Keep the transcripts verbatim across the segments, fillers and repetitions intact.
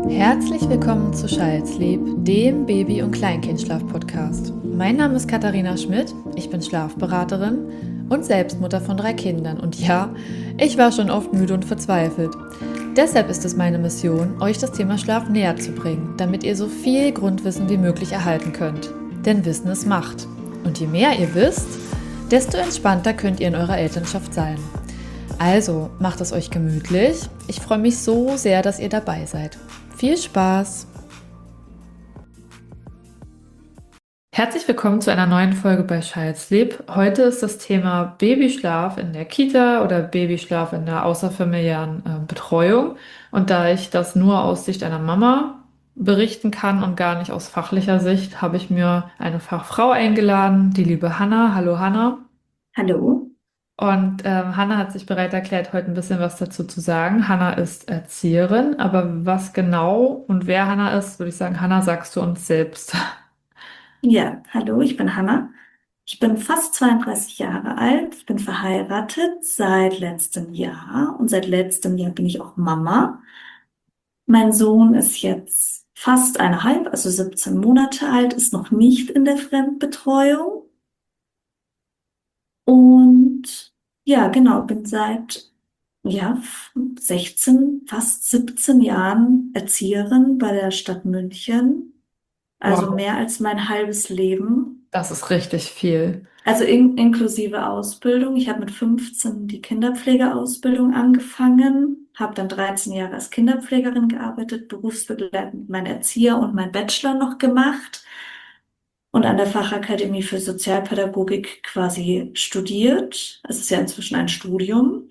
Herzlich willkommen zu Child's-Sleep, dem Baby- und Kleinkindschlaf-Podcast. Mein Name ist Katharina Schmidt, ich bin Schlafberaterin und Selbstmutter von drei Kindern. Und ja, ich war schon oft müde und verzweifelt. Deshalb ist es meine Mission, euch das Thema Schlaf näher zu bringen, damit ihr so viel Grundwissen wie möglich erhalten könnt. Denn Wissen ist Macht. Und je mehr ihr wisst, desto entspannter könnt ihr in eurer Elternschaft sein. Also, macht es euch gemütlich. Ich freue mich so sehr, dass ihr dabei seid. Viel Spaß! Herzlich willkommen zu einer neuen Folge bei Child's Sleep. Heute ist das Thema Babyschlaf in der Kita oder Babyschlaf in der außerfamiliären äh, Betreuung. Und da ich das nur aus Sicht einer Mama berichten kann und gar nicht aus fachlicher Sicht, habe ich mir eine Fachfrau eingeladen, die liebe Hanna. Hallo Hanna. Hallo. Und ähm, Hanna hat sich bereit erklärt, heute ein bisschen was dazu zu sagen. Hanna ist Erzieherin, aber was genau und wer Hanna ist, würde ich sagen, Hanna, sagst du uns selbst. Ja, hallo, ich bin Hanna. Ich bin fast zweiunddreißig Jahre alt. Ich bin verheiratet seit letztem Jahr und seit letztem Jahr bin ich auch Mama. Mein Sohn ist jetzt fast eineinhalb, also siebzehn Monate alt, ist noch nicht in der Fremdbetreuung. Und ja, genau, bin seit ja, sechzehn, fast siebzehn Jahren Erzieherin bei der Stadt München. Also Wow, mehr als mein halbes Leben. das ist richtig viel. Also in, inklusive Ausbildung. Ich habe mit fünfzehn die Kinderpflegeausbildung angefangen, habe dann dreizehn Jahre als Kinderpflegerin gearbeitet, berufsbegleitend mein Erzieher und mein Bachelor noch gemacht und an der Fachakademie für Sozialpädagogik quasi studiert. Es ist ja inzwischen ein Studium.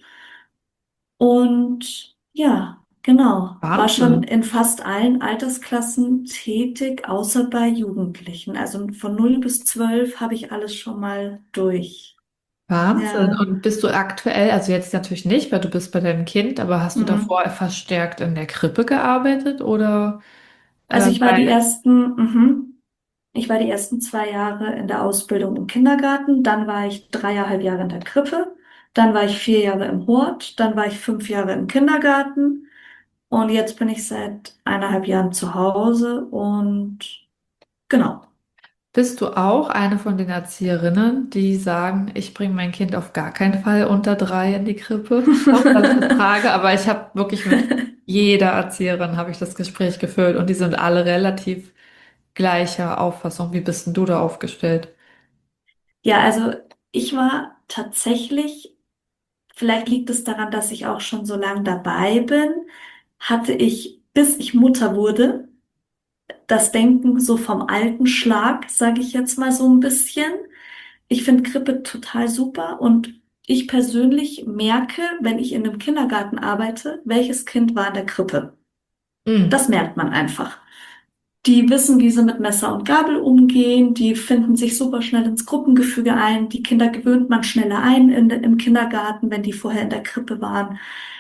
Und ja, genau, war schon Wahnsinn. in fast allen Altersklassen tätig, außer bei Jugendlichen. Also von null bis zwölf habe ich alles schon mal durch. Wahnsinn. Ja. Und bist du aktuell, also jetzt natürlich nicht, weil du bist bei deinem Kind, aber hast du Mhm. davor verstärkt in der Krippe gearbeitet oder Also äh, ich war die bei... ersten, mhm. Ich war die ersten zwei Jahre in der Ausbildung im Kindergarten, dann war ich dreieinhalb Jahre in der Krippe, dann war ich vier Jahre im Hort, dann war ich fünf Jahre im Kindergarten und jetzt bin ich seit eineinhalb Jahren zu Hause und genau. Bist du auch eine von den Erzieherinnen, die sagen, ich bringe mein Kind auf gar keinen Fall unter drei in die Krippe? Sorry, dass ich das frage, aber ich habe wirklich mit jeder Erzieherin habe ich das Gespräch geführt und die sind alle relativ gleicher Auffassung. Wie bist denn du da aufgestellt? Ja, also ich war tatsächlich, vielleicht liegt es daran, dass ich auch schon so lange dabei bin, hatte ich, bis ich Mutter wurde, das Denken so vom alten Schlag, sage ich jetzt mal so ein bisschen. Ich finde Krippe total super und ich persönlich merke, wenn ich in einem Kindergarten arbeite, welches Kind war in der Krippe. Mm. Das merkt man einfach. Die wissen, wie sie mit Messer und Gabel umgehen. Die finden sich super schnell ins Gruppengefüge ein. Die Kinder gewöhnt man schneller ein in, im Kindergarten, wenn die vorher in der Krippe waren.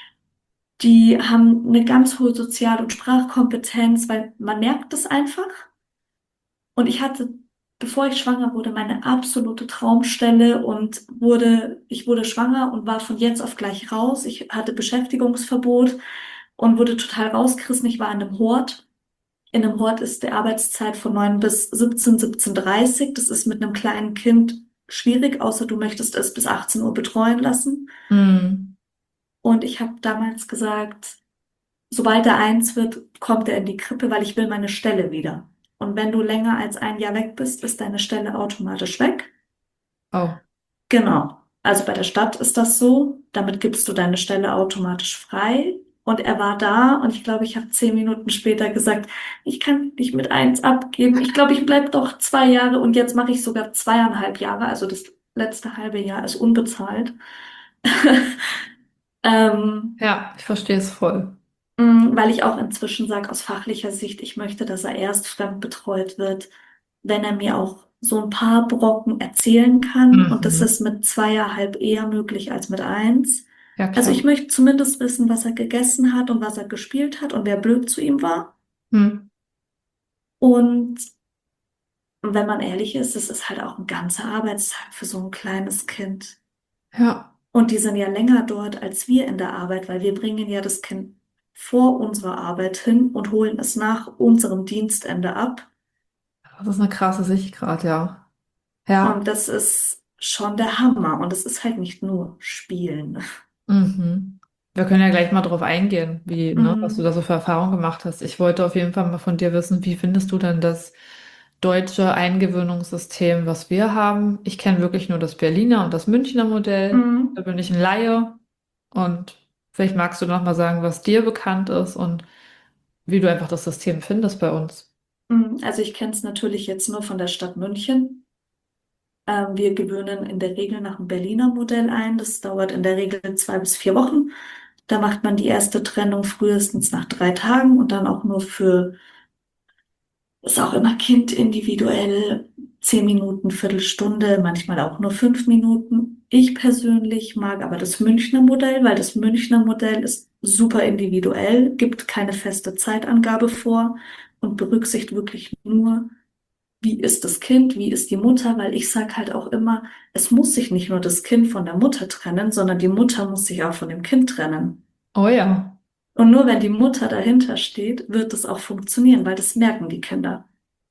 Die haben eine ganz hohe Sozial- und Sprachkompetenz, weil man merkt es einfach. Und ich hatte, bevor ich schwanger wurde, meine absolute Traumstelle und wurde, ich wurde schwanger und war von jetzt auf gleich raus. Ich hatte Beschäftigungsverbot und wurde total rausgerissen. Ich war in einem Hort. In einem Hort ist die Arbeitszeit von neun bis siebzehn, siebzehn Uhr dreißig. Das ist mit einem kleinen Kind schwierig, außer du möchtest es bis achtzehn Uhr betreuen lassen. Mm. Und ich habe damals gesagt, sobald er eins wird, kommt er in die Krippe, weil ich will meine Stelle wieder. Und wenn du länger als ein Jahr weg bist, ist deine Stelle automatisch weg. Oh, Genau. Also bei der Stadt ist das so. Damit gibst du deine Stelle automatisch frei. Und er war da und ich glaube, ich habe zehn Minuten später gesagt, ich kann dich mit eins abgeben. Ich glaube, ich bleib doch zwei Jahre und jetzt mache ich sogar zweieinhalb Jahre. Also das letzte halbe Jahr ist unbezahlt. Ähm, ja, ich verstehe es voll. Mm, Weil ich auch inzwischen sage, aus fachlicher Sicht, ich möchte, dass er erst fremdbetreut wird, wenn er mir auch so ein paar Brocken erzählen kann. Und das Mhm. ist mit zweieinhalb eher möglich als mit eins. Ja, Also ich klar. möchte zumindest wissen, was er gegessen hat und was er gespielt hat und wer blöd zu ihm war. Hm. Und wenn man ehrlich ist, es ist halt auch ein ganzer Arbeitstag für so ein kleines Kind. Ja. Und die sind ja länger dort als wir in der Arbeit, weil wir bringen ja das Kind vor unserer Arbeit hin und holen es nach unserem Dienstende ab. Das ist eine krasse Sichtgrad, ja. Ja. Und das ist schon der Hammer. Und es ist halt nicht nur Spielen. Mhm. Wir können ja gleich mal drauf eingehen, wie, ne, was du Mhm. da so für Erfahrungen gemacht hast. Ich wollte auf jeden Fall mal von dir wissen, wie findest du denn das deutsche Eingewöhnungssystem, was wir haben? Ich kenne wirklich nur das Berliner und das Münchner Modell. Da Mhm. bin ich ein Laie und vielleicht magst du noch mal sagen, was dir bekannt ist und wie du einfach das System findest bei uns. Mhm. Also ich kenne es natürlich jetzt nur von der Stadt München. Ähm, wir gewöhnen in der Regel nach dem Berliner Modell ein. Das dauert in der Regel zwei bis vier Wochen. Da macht man die erste Trennung frühestens nach drei Tagen und dann auch nur für, ist auch immer kindindividuell, zehn Minuten, Viertelstunde, manchmal auch nur fünf Minuten. Ich persönlich mag aber das Münchner Modell, weil das Münchner Modell ist super individuell, gibt keine feste Zeitangabe vor und berücksichtigt wirklich nur, wie ist das Kind, wie ist die Mutter, weil ich sage halt auch immer, es muss sich nicht nur das Kind von der Mutter trennen, sondern die Mutter muss sich auch von dem Kind trennen. Oh ja. Und nur wenn die Mutter dahinter steht, wird es auch funktionieren, weil das merken die Kinder.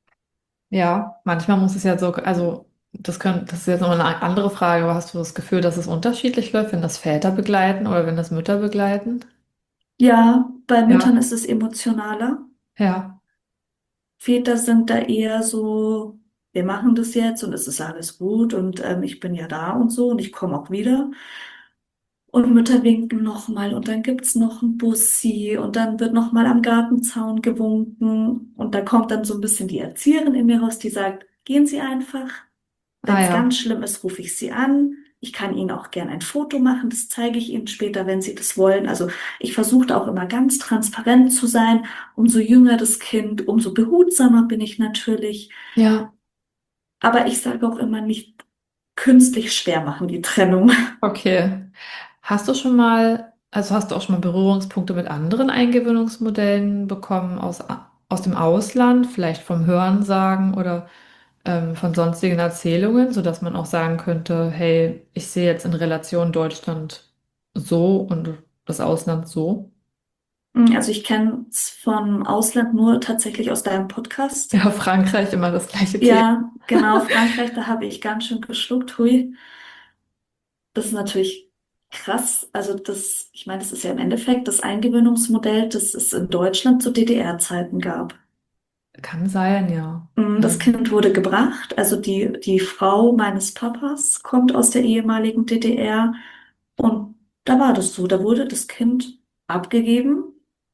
Ja, manchmal muss es ja so, also das können, das ist jetzt nochmal eine andere Frage, aber hast du das Gefühl, dass es unterschiedlich läuft, wenn das Väter begleiten oder wenn das Mütter begleiten? Ja, bei Müttern Ja, ist es emotionaler. ja, Väter sind da eher so, wir machen das jetzt und es ist alles gut und ähm, ich bin ja da und so und ich komme auch wieder. Und Mütter winken nochmal und dann gibt's noch ein Bussi und dann wird nochmal am Gartenzaun gewunken und da kommt dann so ein bisschen die Erzieherin in mir raus, die sagt, gehen Sie einfach. Wenn ah es ganz ja, schlimm ist, rufe ich Sie an. Ich kann Ihnen auch gern ein Foto machen, das zeige ich Ihnen später, wenn Sie das wollen. Also ich versuche auch immer ganz transparent zu sein. Umso jünger das Kind, umso behutsamer bin ich natürlich. ja, Aber ich sage auch immer nicht künstlich schwer machen, die Trennung. okay. Hast du schon mal, also hast du auch schon mal Berührungspunkte mit anderen Eingewöhnungsmodellen bekommen aus, aus dem Ausland, vielleicht vom Hörensagen oder ähm, von sonstigen Erzählungen, sodass man auch sagen könnte, hey, ich sehe jetzt in Relation Deutschland so und das Ausland so? Also ich kenne es vom Ausland nur tatsächlich aus deinem Podcast. Ja, Frankreich immer das gleiche Thema. Ja, genau, Frankreich, da habe ich ganz schön geschluckt. Hui. Das ist natürlich krass. Also das, ich meine, das ist ja im Endeffekt das Eingewöhnungsmodell, das es in Deutschland zu D D R-Zeiten gab. Kann sein, ja. Mm, Das Ähm, Kind wurde gebracht, also die, die Frau meines Papas kommt aus der ehemaligen D D R und da war das so, da wurde das Kind abgegeben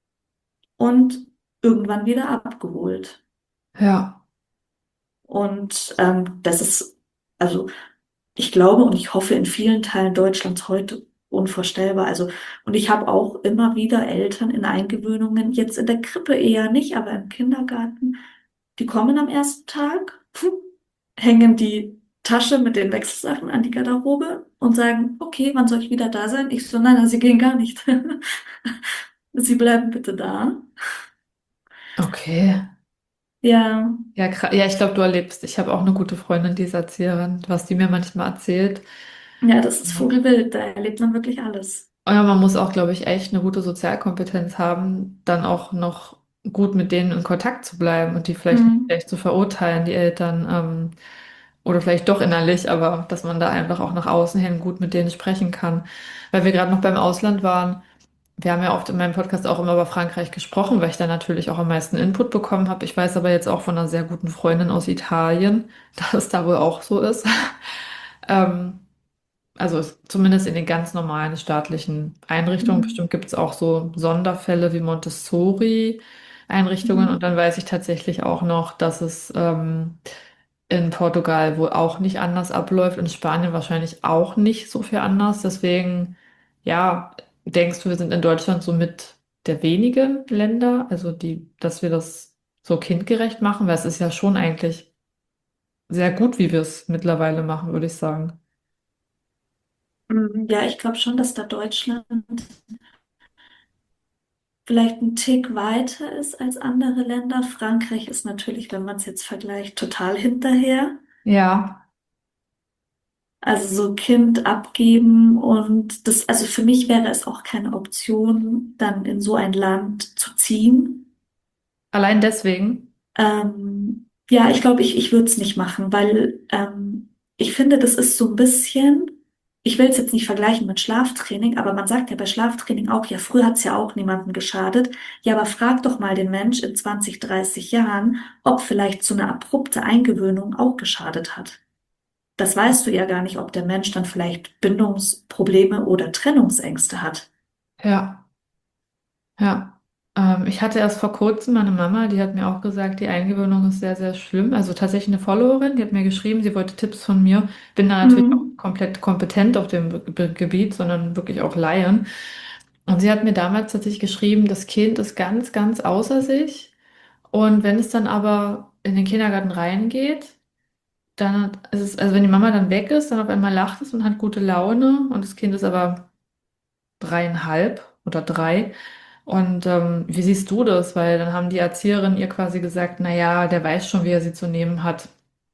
und irgendwann wieder abgeholt. ja, Und ähm, das ist, also ich glaube und ich hoffe in vielen Teilen Deutschlands heute unvorstellbar. Also, und ich habe auch immer wieder Eltern in Eingewöhnungen, jetzt in der Krippe eher nicht, aber im Kindergarten, die kommen am ersten Tag, hängen die Tasche mit den Wechselsachen an die Garderobe und sagen, okay, wann soll ich wieder da sein? Ich so, nein, nein, sie gehen gar nicht. Sie bleiben bitte da. okay. Ja, Ja, gra- ja, ich glaube, du erlebst. Ich habe auch eine gute Freundin, die ist Erzieherin, was die mir manchmal erzählt. ja, das ist Ja. Vogelwild, da erlebt man wirklich alles. Und ja, man muss auch, glaube ich, echt eine gute Sozialkompetenz haben, dann auch noch gut mit denen in Kontakt zu bleiben und die vielleicht nicht Mhm. gleich zu verurteilen, die Eltern, ähm, oder vielleicht doch innerlich, aber dass man da einfach auch nach außen hin gut mit denen sprechen kann. Weil wir gerade noch beim Ausland waren. Wir haben ja oft in meinem Podcast auch immer über Frankreich gesprochen, weil ich da natürlich auch am meisten Input bekommen habe. Ich weiß aber jetzt auch von einer sehr guten Freundin aus Italien, dass es da wohl auch so ist. Ähm, also es- zumindest in den ganz normalen staatlichen Einrichtungen. Mhm. Bestimmt gibt es auch so Sonderfälle wie Montessori-Einrichtungen. Und Mhm. dann weiß ich tatsächlich auch noch, dass es ähm, in Portugal wohl auch nicht anders abläuft, in Spanien wahrscheinlich auch nicht so viel anders. Deswegen, ja, denkst du, wir sind in Deutschland so mit der wenigen Länder, also die, dass wir das so kindgerecht machen, weil es ist ja schon eigentlich sehr gut, wie wir es mittlerweile machen, würde ich sagen. Mhm. Ja, ich glaube schon, dass da Deutschland vielleicht ein Tick weiter ist als andere Länder. Frankreich ist natürlich, wenn man es jetzt vergleicht, total hinterher. Ja, Also so Kind abgeben und das, also für mich wäre es auch keine Option, dann in so ein Land zu ziehen. Allein deswegen. Ähm, ja, ich glaube, ich, ich würde es nicht machen, weil ähm, ich finde, das ist so ein bisschen, ich will es jetzt nicht vergleichen mit Schlaftraining, aber man sagt ja bei Schlaftraining auch, ja, früher hat es ja auch niemandem geschadet. Ja, aber frag doch mal den Mensch in zwanzig, dreißig Jahren, ob vielleicht so eine abrupte Eingewöhnung auch geschadet hat. Das weißt du ja gar nicht, ob der Mensch dann vielleicht Bindungsprobleme oder Trennungsängste hat. Ja, ja. Ähm, ich hatte erst vor kurzem meine Mama, die hat mir auch gesagt, die Eingewöhnung ist sehr, sehr schlimm. Also tatsächlich eine Followerin, die hat mir geschrieben, sie wollte Tipps von mir. Bin da natürlich auch Mhm. komplett kompetent auf dem Be Be Gebiet, sondern wirklich auch Laien. Und sie hat mir damals tatsächlich geschrieben, das Kind ist ganz, ganz außer sich. Und wenn es dann aber in den Kindergarten reingeht, dann ist es, also wenn die Mama dann weg ist, dann auf einmal lacht es und hat gute Laune und das Kind ist aber dreieinhalb oder drei. Und ähm, wie siehst du das? Weil dann haben die Erzieherinnen ihr quasi gesagt, na ja, der weiß schon, wie er sie zu nehmen hat,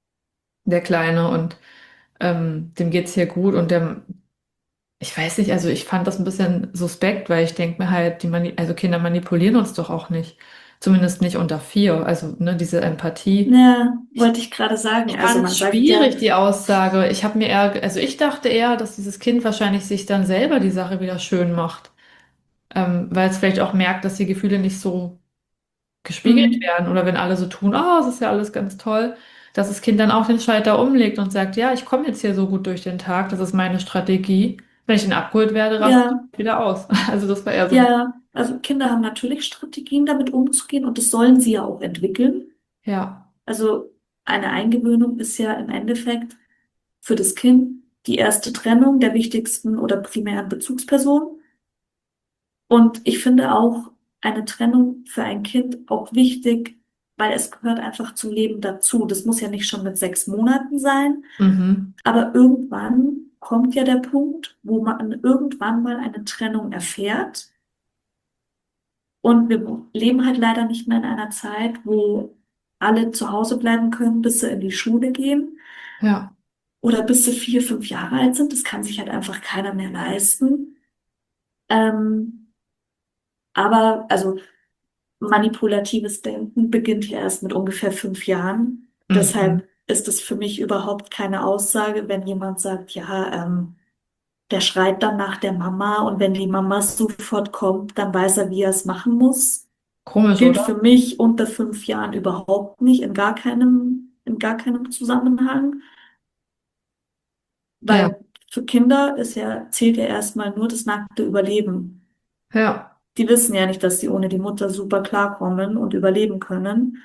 der Kleine, und ähm, dem geht's hier gut und der, ich weiß nicht, also ich fand das ein bisschen suspekt, weil ich denke mir halt, die Mani also Kinder manipulieren uns doch auch nicht. Zumindest nicht unter vier. Also, ne, diese Empathie. Ja, Ich, wollte ich gerade sagen. ich Also fand man es sagt ja, schwierig, die Aussage. Ich habe mir eher, also ich dachte eher, dass dieses Kind wahrscheinlich sich dann selber die Sache wieder schön macht. Ähm, weil es vielleicht auch merkt, dass die Gefühle nicht so gespiegelt mm, werden oder wenn alle so tun, oh, es ist ja alles ganz toll, dass das Kind dann auch den Schalter umlegt und sagt, ja, ich komme jetzt hier so gut durch den Tag, das ist meine Strategie. Wenn ich dann abgeholt werde, raste ja, ich wieder aus. Also das war eher so, ja, also Kinder haben natürlich Strategien, damit umzugehen und das sollen sie ja auch entwickeln. ja, Also eine Eingewöhnung ist ja im Endeffekt für das Kind die erste Trennung der wichtigsten oder primären Bezugsperson. Und ich finde auch eine Trennung für ein Kind auch wichtig, weil es gehört einfach zum Leben dazu. Das muss ja nicht schon mit sechs Monaten sein, mhm, aber irgendwann kommt ja der Punkt, wo man irgendwann mal eine Trennung erfährt. Und wir leben halt leider nicht mehr in einer Zeit, wo alle zu Hause bleiben können, bis sie in die Schule gehen ja, oder bis sie vier, fünf Jahre alt sind. Das kann sich halt einfach keiner mehr leisten. Ähm, aber also manipulatives Denken beginnt ja erst mit ungefähr fünf Jahren. mhm, Deshalb ist es für mich überhaupt keine Aussage, wenn jemand sagt, ja, ähm, der schreit dann nach der Mama und wenn die Mama sofort kommt, dann weiß er, wie er es machen muss. komisch, Gilt für oder? mich unter fünf Jahren überhaupt nicht, in gar keinem, in gar keinem Zusammenhang, Ja, weil für Kinder ist ja, zählt ja erstmal nur das nackte Überleben. ja, Die wissen ja nicht, dass sie ohne die Mutter super klarkommen und überleben können.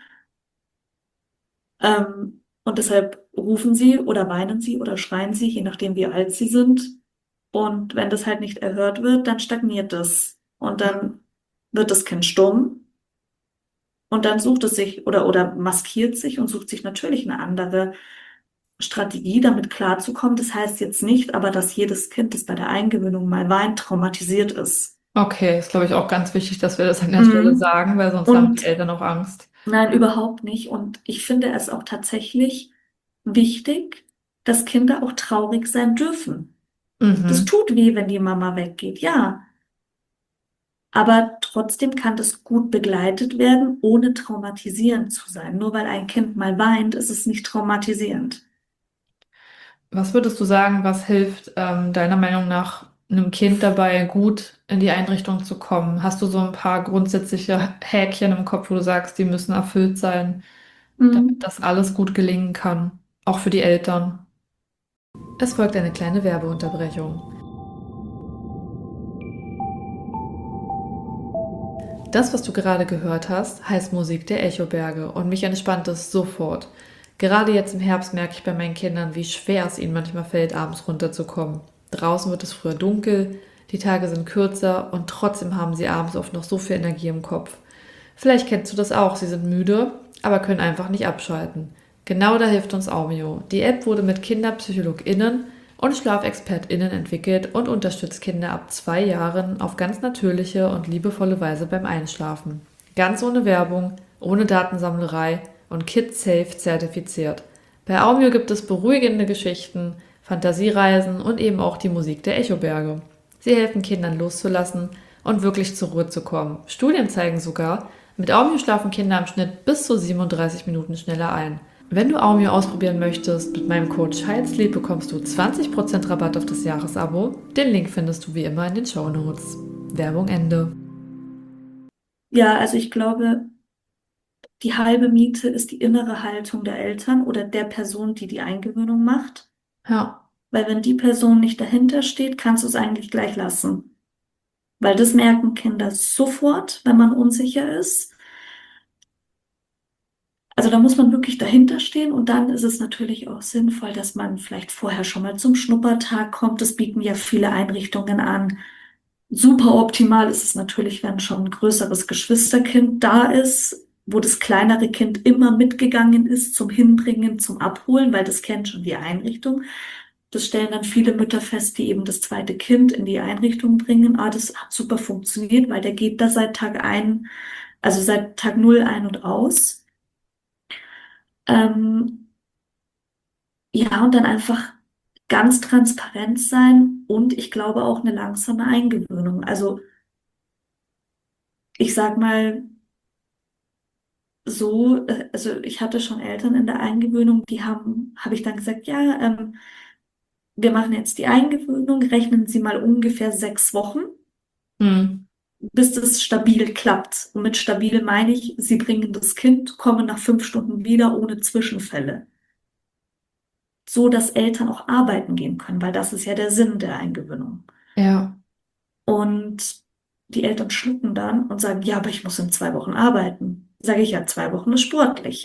Ähm, und deshalb rufen sie oder weinen sie oder schreien sie, je nachdem, wie alt sie sind. Und wenn das halt nicht erhört wird, dann stagniert es. Und dann wird das Kind stumm. Und dann sucht es sich oder, oder maskiert sich und sucht sich natürlich eine andere Strategie, damit klarzukommen. Das heißt jetzt nicht, aber dass jedes Kind, das bei der Eingewöhnung mal weint, traumatisiert ist. okay, ist glaube ich auch ganz wichtig, dass wir das an der Stelle Mhm. sagen, weil sonst haben die Und Eltern auch Angst. nein, überhaupt nicht. Und ich finde es auch tatsächlich wichtig, dass Kinder auch traurig sein dürfen. Das Mhm. tut weh, wenn die Mama weggeht, ja. Aber trotzdem kann das gut begleitet werden, ohne traumatisierend zu sein. Nur weil ein Kind mal weint, ist es nicht traumatisierend. Was würdest du sagen, was hilft ähm, deiner Meinung nach einem Kind dabei, gut in die Einrichtung zu kommen? Hast du so ein paar grundsätzliche Häkchen im Kopf, wo du sagst, die müssen erfüllt sein, damit Mhm. das alles gut gelingen kann, auch für die Eltern? Es folgt eine kleine Werbeunterbrechung. Das, was du gerade gehört hast, heißt Musik der Echoberge und mich entspannt es sofort. Gerade jetzt im Herbst merke ich bei meinen Kindern, wie schwer es ihnen manchmal fällt, abends runterzukommen. Draußen wird es früher dunkel, die Tage sind kürzer und trotzdem haben sie abends oft noch so viel Energie im Kopf. Vielleicht kennst du das auch, sie sind müde, aber können einfach nicht abschalten. Genau da hilft uns Aumio. Die App wurde mit KinderpsychologInnen und SchlafexpertInnen entwickelt und unterstützt Kinder ab zwei Jahren auf ganz natürliche und liebevolle Weise beim Einschlafen. Ganz ohne Werbung, ohne Datensammlerei und Kids-safe zertifiziert. Bei Aumio gibt es beruhigende Geschichten, Fantasiereisen und eben auch die Musik der Echoberge. Sie helfen Kindern loszulassen und wirklich zur Ruhe zu kommen. Studien zeigen sogar, mit Aumio schlafen Kinder im Schnitt bis zu siebenunddreißig Minuten schneller ein. Wenn du Aumio ausprobieren möchtest, mit meinem Code Child Sleep bekommst du zwanzig Prozent Rabatt auf das Jahresabo. Den Link findest du wie immer in den Shownotes. Werbung Ende. Ja, also ich glaube, die halbe Miete ist die innere Haltung der Eltern oder der Person, die die Eingewöhnung macht. Ja. Weil wenn die Person nicht dahinter steht, kannst du es eigentlich gleich lassen. Weil das merken Kinder sofort, wenn man unsicher ist. Also da muss man wirklich dahinter stehen und dann ist es natürlich auch sinnvoll, dass man vielleicht vorher schon mal zum Schnuppertag kommt. Das bieten ja viele Einrichtungen an. Super optimal ist es natürlich, wenn schon ein größeres Geschwisterkind da ist, wo das kleinere Kind immer mitgegangen ist zum Hinbringen, zum Abholen, weil das kennt schon die Einrichtung. Das stellen dann viele Mütter fest, die eben das zweite Kind in die Einrichtung bringen. Ah, das hat super funktioniert, weil der geht da seit Tag ein, also seit Tag null ein und aus. Ähm, ja, und dann einfach ganz transparent sein und ich glaube auch eine langsame Eingewöhnung. Also ich sag mal so, äh, also ich hatte schon Eltern in der Eingewöhnung, die haben, habe ich dann gesagt, ja, ähm, wir machen jetzt die Eingewöhnung, rechnen Sie mal ungefähr sechs Wochen, Hm. bis das stabil klappt. Und mit stabil meine ich, Sie bringen das Kind, kommen nach fünf Stunden wieder ohne Zwischenfälle. So dass Eltern auch arbeiten gehen können, weil das ist ja der Sinn der Eingewöhnung. Ja. Und die Eltern schlucken dann und sagen, ja, aber ich muss in zwei Wochen arbeiten. Sage ich ja, zwei Wochen ist sportlich.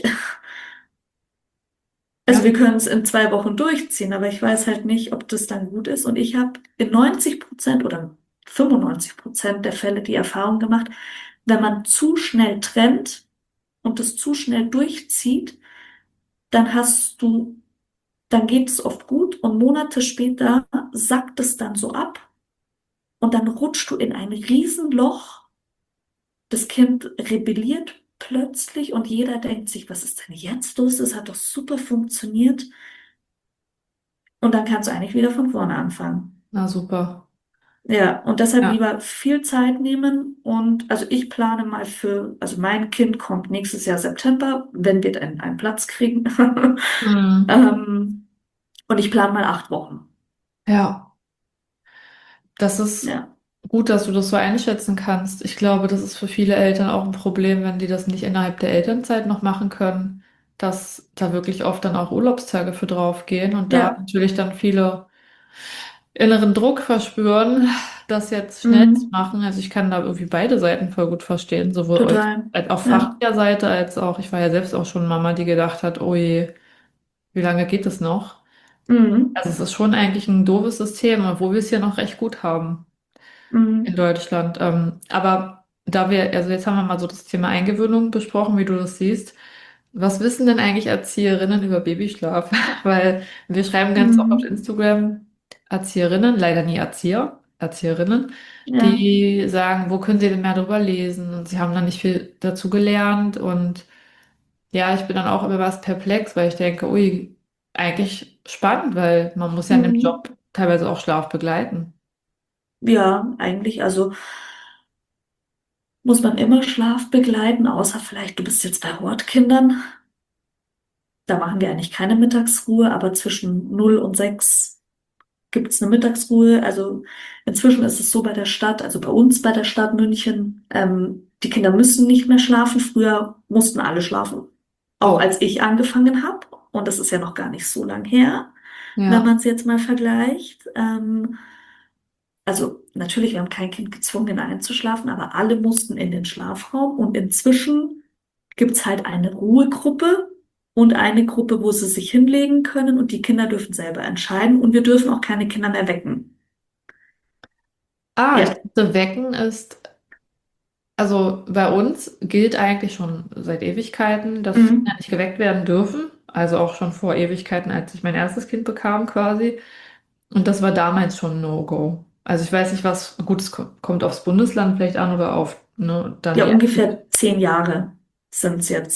Also Ja. wir können es in zwei Wochen durchziehen, aber ich weiß halt nicht, ob das dann gut ist. Und ich habe in neunzig Prozent oder fünfundneunzig Prozent der Fälle die Erfahrung gemacht, wenn man zu schnell trennt und das zu schnell durchzieht, dann hast du, dann geht es oft gut und Monate später sackt es dann so ab und dann rutscht du in ein Riesenloch. Das Kind rebelliert plötzlich und jeder denkt sich, was ist denn jetzt los? Das hat doch super funktioniert. Und dann kannst du eigentlich wieder von vorne anfangen. Na super. Ja, und deshalb Ja. lieber viel Zeit nehmen. Und also ich plane mal für, also mein Kind kommt nächstes Jahr September, wenn wir dann einen Platz kriegen. Hm. Ähm, und ich plane mal acht Wochen. Ja. Das ist Ja. gut, dass du das so einschätzen kannst. Ich glaube, das ist für viele Eltern auch ein Problem, wenn die das nicht innerhalb der Elternzeit noch machen können, dass da wirklich oft dann auch Urlaubstage für draufgehen und da Ja. natürlich dann viele inneren Druck verspüren, das jetzt schnell zu Mhm. machen. Also ich kann da irgendwie beide Seiten voll gut verstehen, sowohl euch Total. als auf Ja. fachlicher Seite als auch, ich war ja selbst auch schon Mama, die gedacht hat, oh je, wie lange geht es noch? Mhm. Also es ist schon eigentlich ein doofes System, obwohl wir es hier noch recht gut haben in Mhm. Deutschland. Ähm, aber da wir, also jetzt haben wir mal so das Thema Eingewöhnung besprochen, wie du das siehst. Was wissen denn eigentlich Erzieherinnen über Babyschlaf? Weil wir schreiben ganz oft auf Mhm. Instagram Erzieherinnen, leider nie Erzieher, Erzieherinnen, Ja. die sagen, wo können sie denn mehr darüber lesen? Und sie haben dann nicht viel dazu gelernt. Und ja, ich bin dann auch immer was perplex, weil ich denke, ui, eigentlich spannend, weil man muss ja in dem Mhm. Job teilweise auch Schlaf begleiten. Ja, eigentlich, also muss man immer Schlaf begleiten, außer vielleicht du bist jetzt bei Hortkindern. Da machen wir eigentlich keine Mittagsruhe, aber zwischen null und sechs gibt es eine Mittagsruhe. Also inzwischen ist es so bei der Stadt, also bei uns bei der Stadt München, ähm, die Kinder müssen nicht mehr schlafen. Früher mussten alle schlafen, auch Oh, als ich angefangen habe. Und das ist ja noch gar nicht so lang her, wenn ja. man es jetzt mal vergleicht. Ähm, also natürlich, wir haben kein Kind gezwungen einzuschlafen, aber alle mussten in den Schlafraum. Und inzwischen gibt es halt eine Ruhegruppe und eine Gruppe, wo sie sich hinlegen können und die Kinder dürfen selber entscheiden und wir dürfen auch keine Kinder mehr wecken. Ah, ich Ja. dachte, Wecken ist, also bei uns gilt eigentlich schon seit Ewigkeiten, dass Kinder Mhm. nicht geweckt werden dürfen. Also auch schon vor Ewigkeiten, als ich mein erstes Kind bekam quasi. Und das war damals schon ein No-Go. Also ich weiß nicht, was, gut, es ko- kommt aufs Bundesland vielleicht an oder auf, ne, dann Ja, die. ungefähr zehn Jahre sind es jetzt.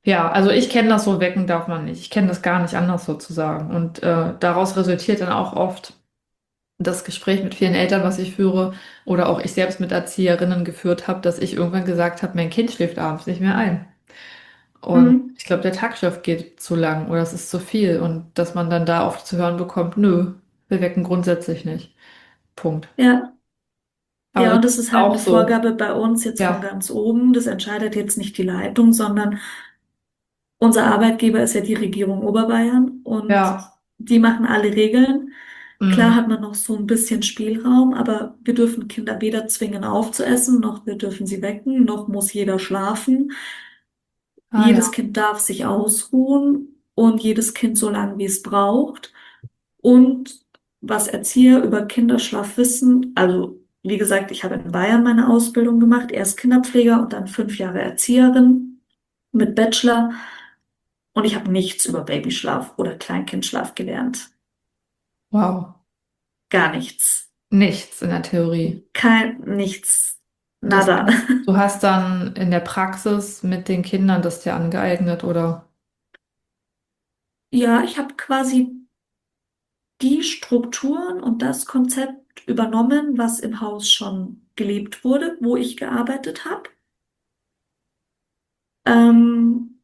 Ja, also ich kenne das so, wecken darf man nicht. Ich kenne das gar nicht anders sozusagen. Und äh, daraus resultiert dann auch oft das Gespräch mit vielen Eltern, was ich führe, oder auch ich selbst mit Erzieherinnen geführt habe, dass ich irgendwann gesagt habe, mein Kind schläft abends nicht mehr ein. Und Mhm. ich glaube, der Tagschlaf geht zu lang oder es ist zu viel. Und dass man dann da oft zu hören bekommt, nö, wir wecken grundsätzlich nicht. Punkt. Ja. Ja, Aber und das das ist ist halt auch eine so. Vorgabe bei uns jetzt von Ja, ganz oben. Das entscheidet jetzt nicht die Leitung, sondern unser Arbeitgeber ist ja die Regierung Oberbayern und ja, die machen alle Regeln. Klar mm, hat man noch so ein bisschen Spielraum, aber wir dürfen Kinder weder zwingen aufzuessen, noch wir dürfen sie wecken, noch muss jeder schlafen. ah Jedes ja, Kind darf sich ausruhen und jedes Kind so lange, wie es braucht. Und was Erzieher über Kinderschlaf wissen, also wie gesagt, ich habe in Bayern meine Ausbildung gemacht, erst Kinderpfleger und dann fünf Jahre Erzieherin mit Bachelor. Und ich habe nichts über Babyschlaf oder Kleinkindschlaf gelernt. wow. Gar nichts. Nichts in der Theorie. Kein, nichts. Das Nada. heißt, du hast dann in der Praxis mit den Kindern das dir angeeignet, oder? Ja, ich habe quasi die Strukturen und das Konzept übernommen, was im Haus schon gelebt wurde, wo ich gearbeitet habe. Ähm,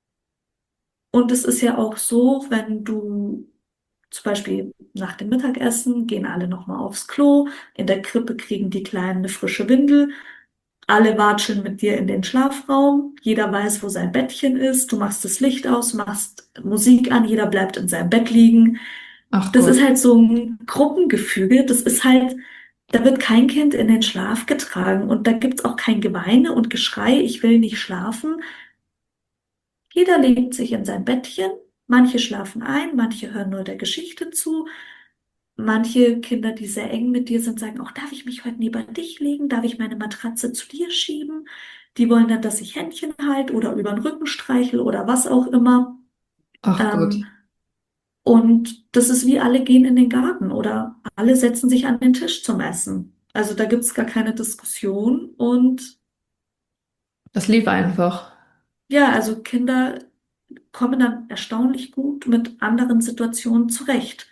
und es ist ja auch so, wenn du zum Beispiel nach dem Mittagessen gehen alle nochmal aufs Klo, in der Krippe kriegen die Kleinen eine frische Windel. Alle watscheln mit dir in den Schlafraum. Jeder weiß, wo sein Bettchen ist. Du machst das Licht aus, machst Musik an. Jeder bleibt in seinem Bett liegen. Ach Das ist Gott, halt so ein Gruppengefüge. Das ist halt, da wird kein Kind in den Schlaf getragen und da gibt's auch kein Geweine und Geschrei, ich will nicht schlafen. Jeder legt sich in sein Bettchen. Manche schlafen ein, manche hören nur der Geschichte zu. Manche Kinder, die sehr eng mit dir sind, sagen auch, darf ich mich heute neben dich legen? Darf ich meine Matratze zu dir schieben? Die wollen dann, dass ich Händchen halte oder über den Rücken streichel oder was auch immer. ach Gott. Ähm, und das ist wie alle gehen in den Garten oder alle setzen sich an den Tisch zum Essen. Also da gibt's gar keine Diskussion. Und Das lief einfach. ja, also Kinder kommen dann erstaunlich gut mit anderen Situationen zurecht.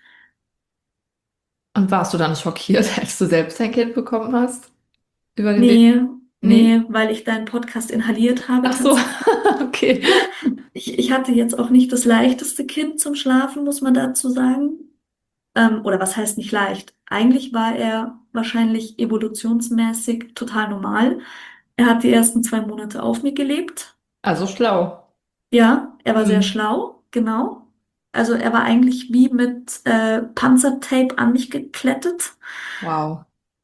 Und warst du dann schockiert, als du selbst ein Kind bekommen hast? Über den Weg? Nee, Nee? nee, weil ich deinen Podcast inhaliert habe Ach so, tatsächlich. okay. Ich, ich hatte jetzt auch nicht das leichteste Kind zum Schlafen, muss man dazu sagen. Ähm, oder was heißt nicht leicht? Eigentlich war er wahrscheinlich evolutionsmäßig total normal. Er hat die ersten zwei Monate auf mir gelebt. Also schlau. Ja, er war sehr Hm. schlau, genau. Also er war eigentlich wie mit äh, Panzertape an mich geklettet. Wow.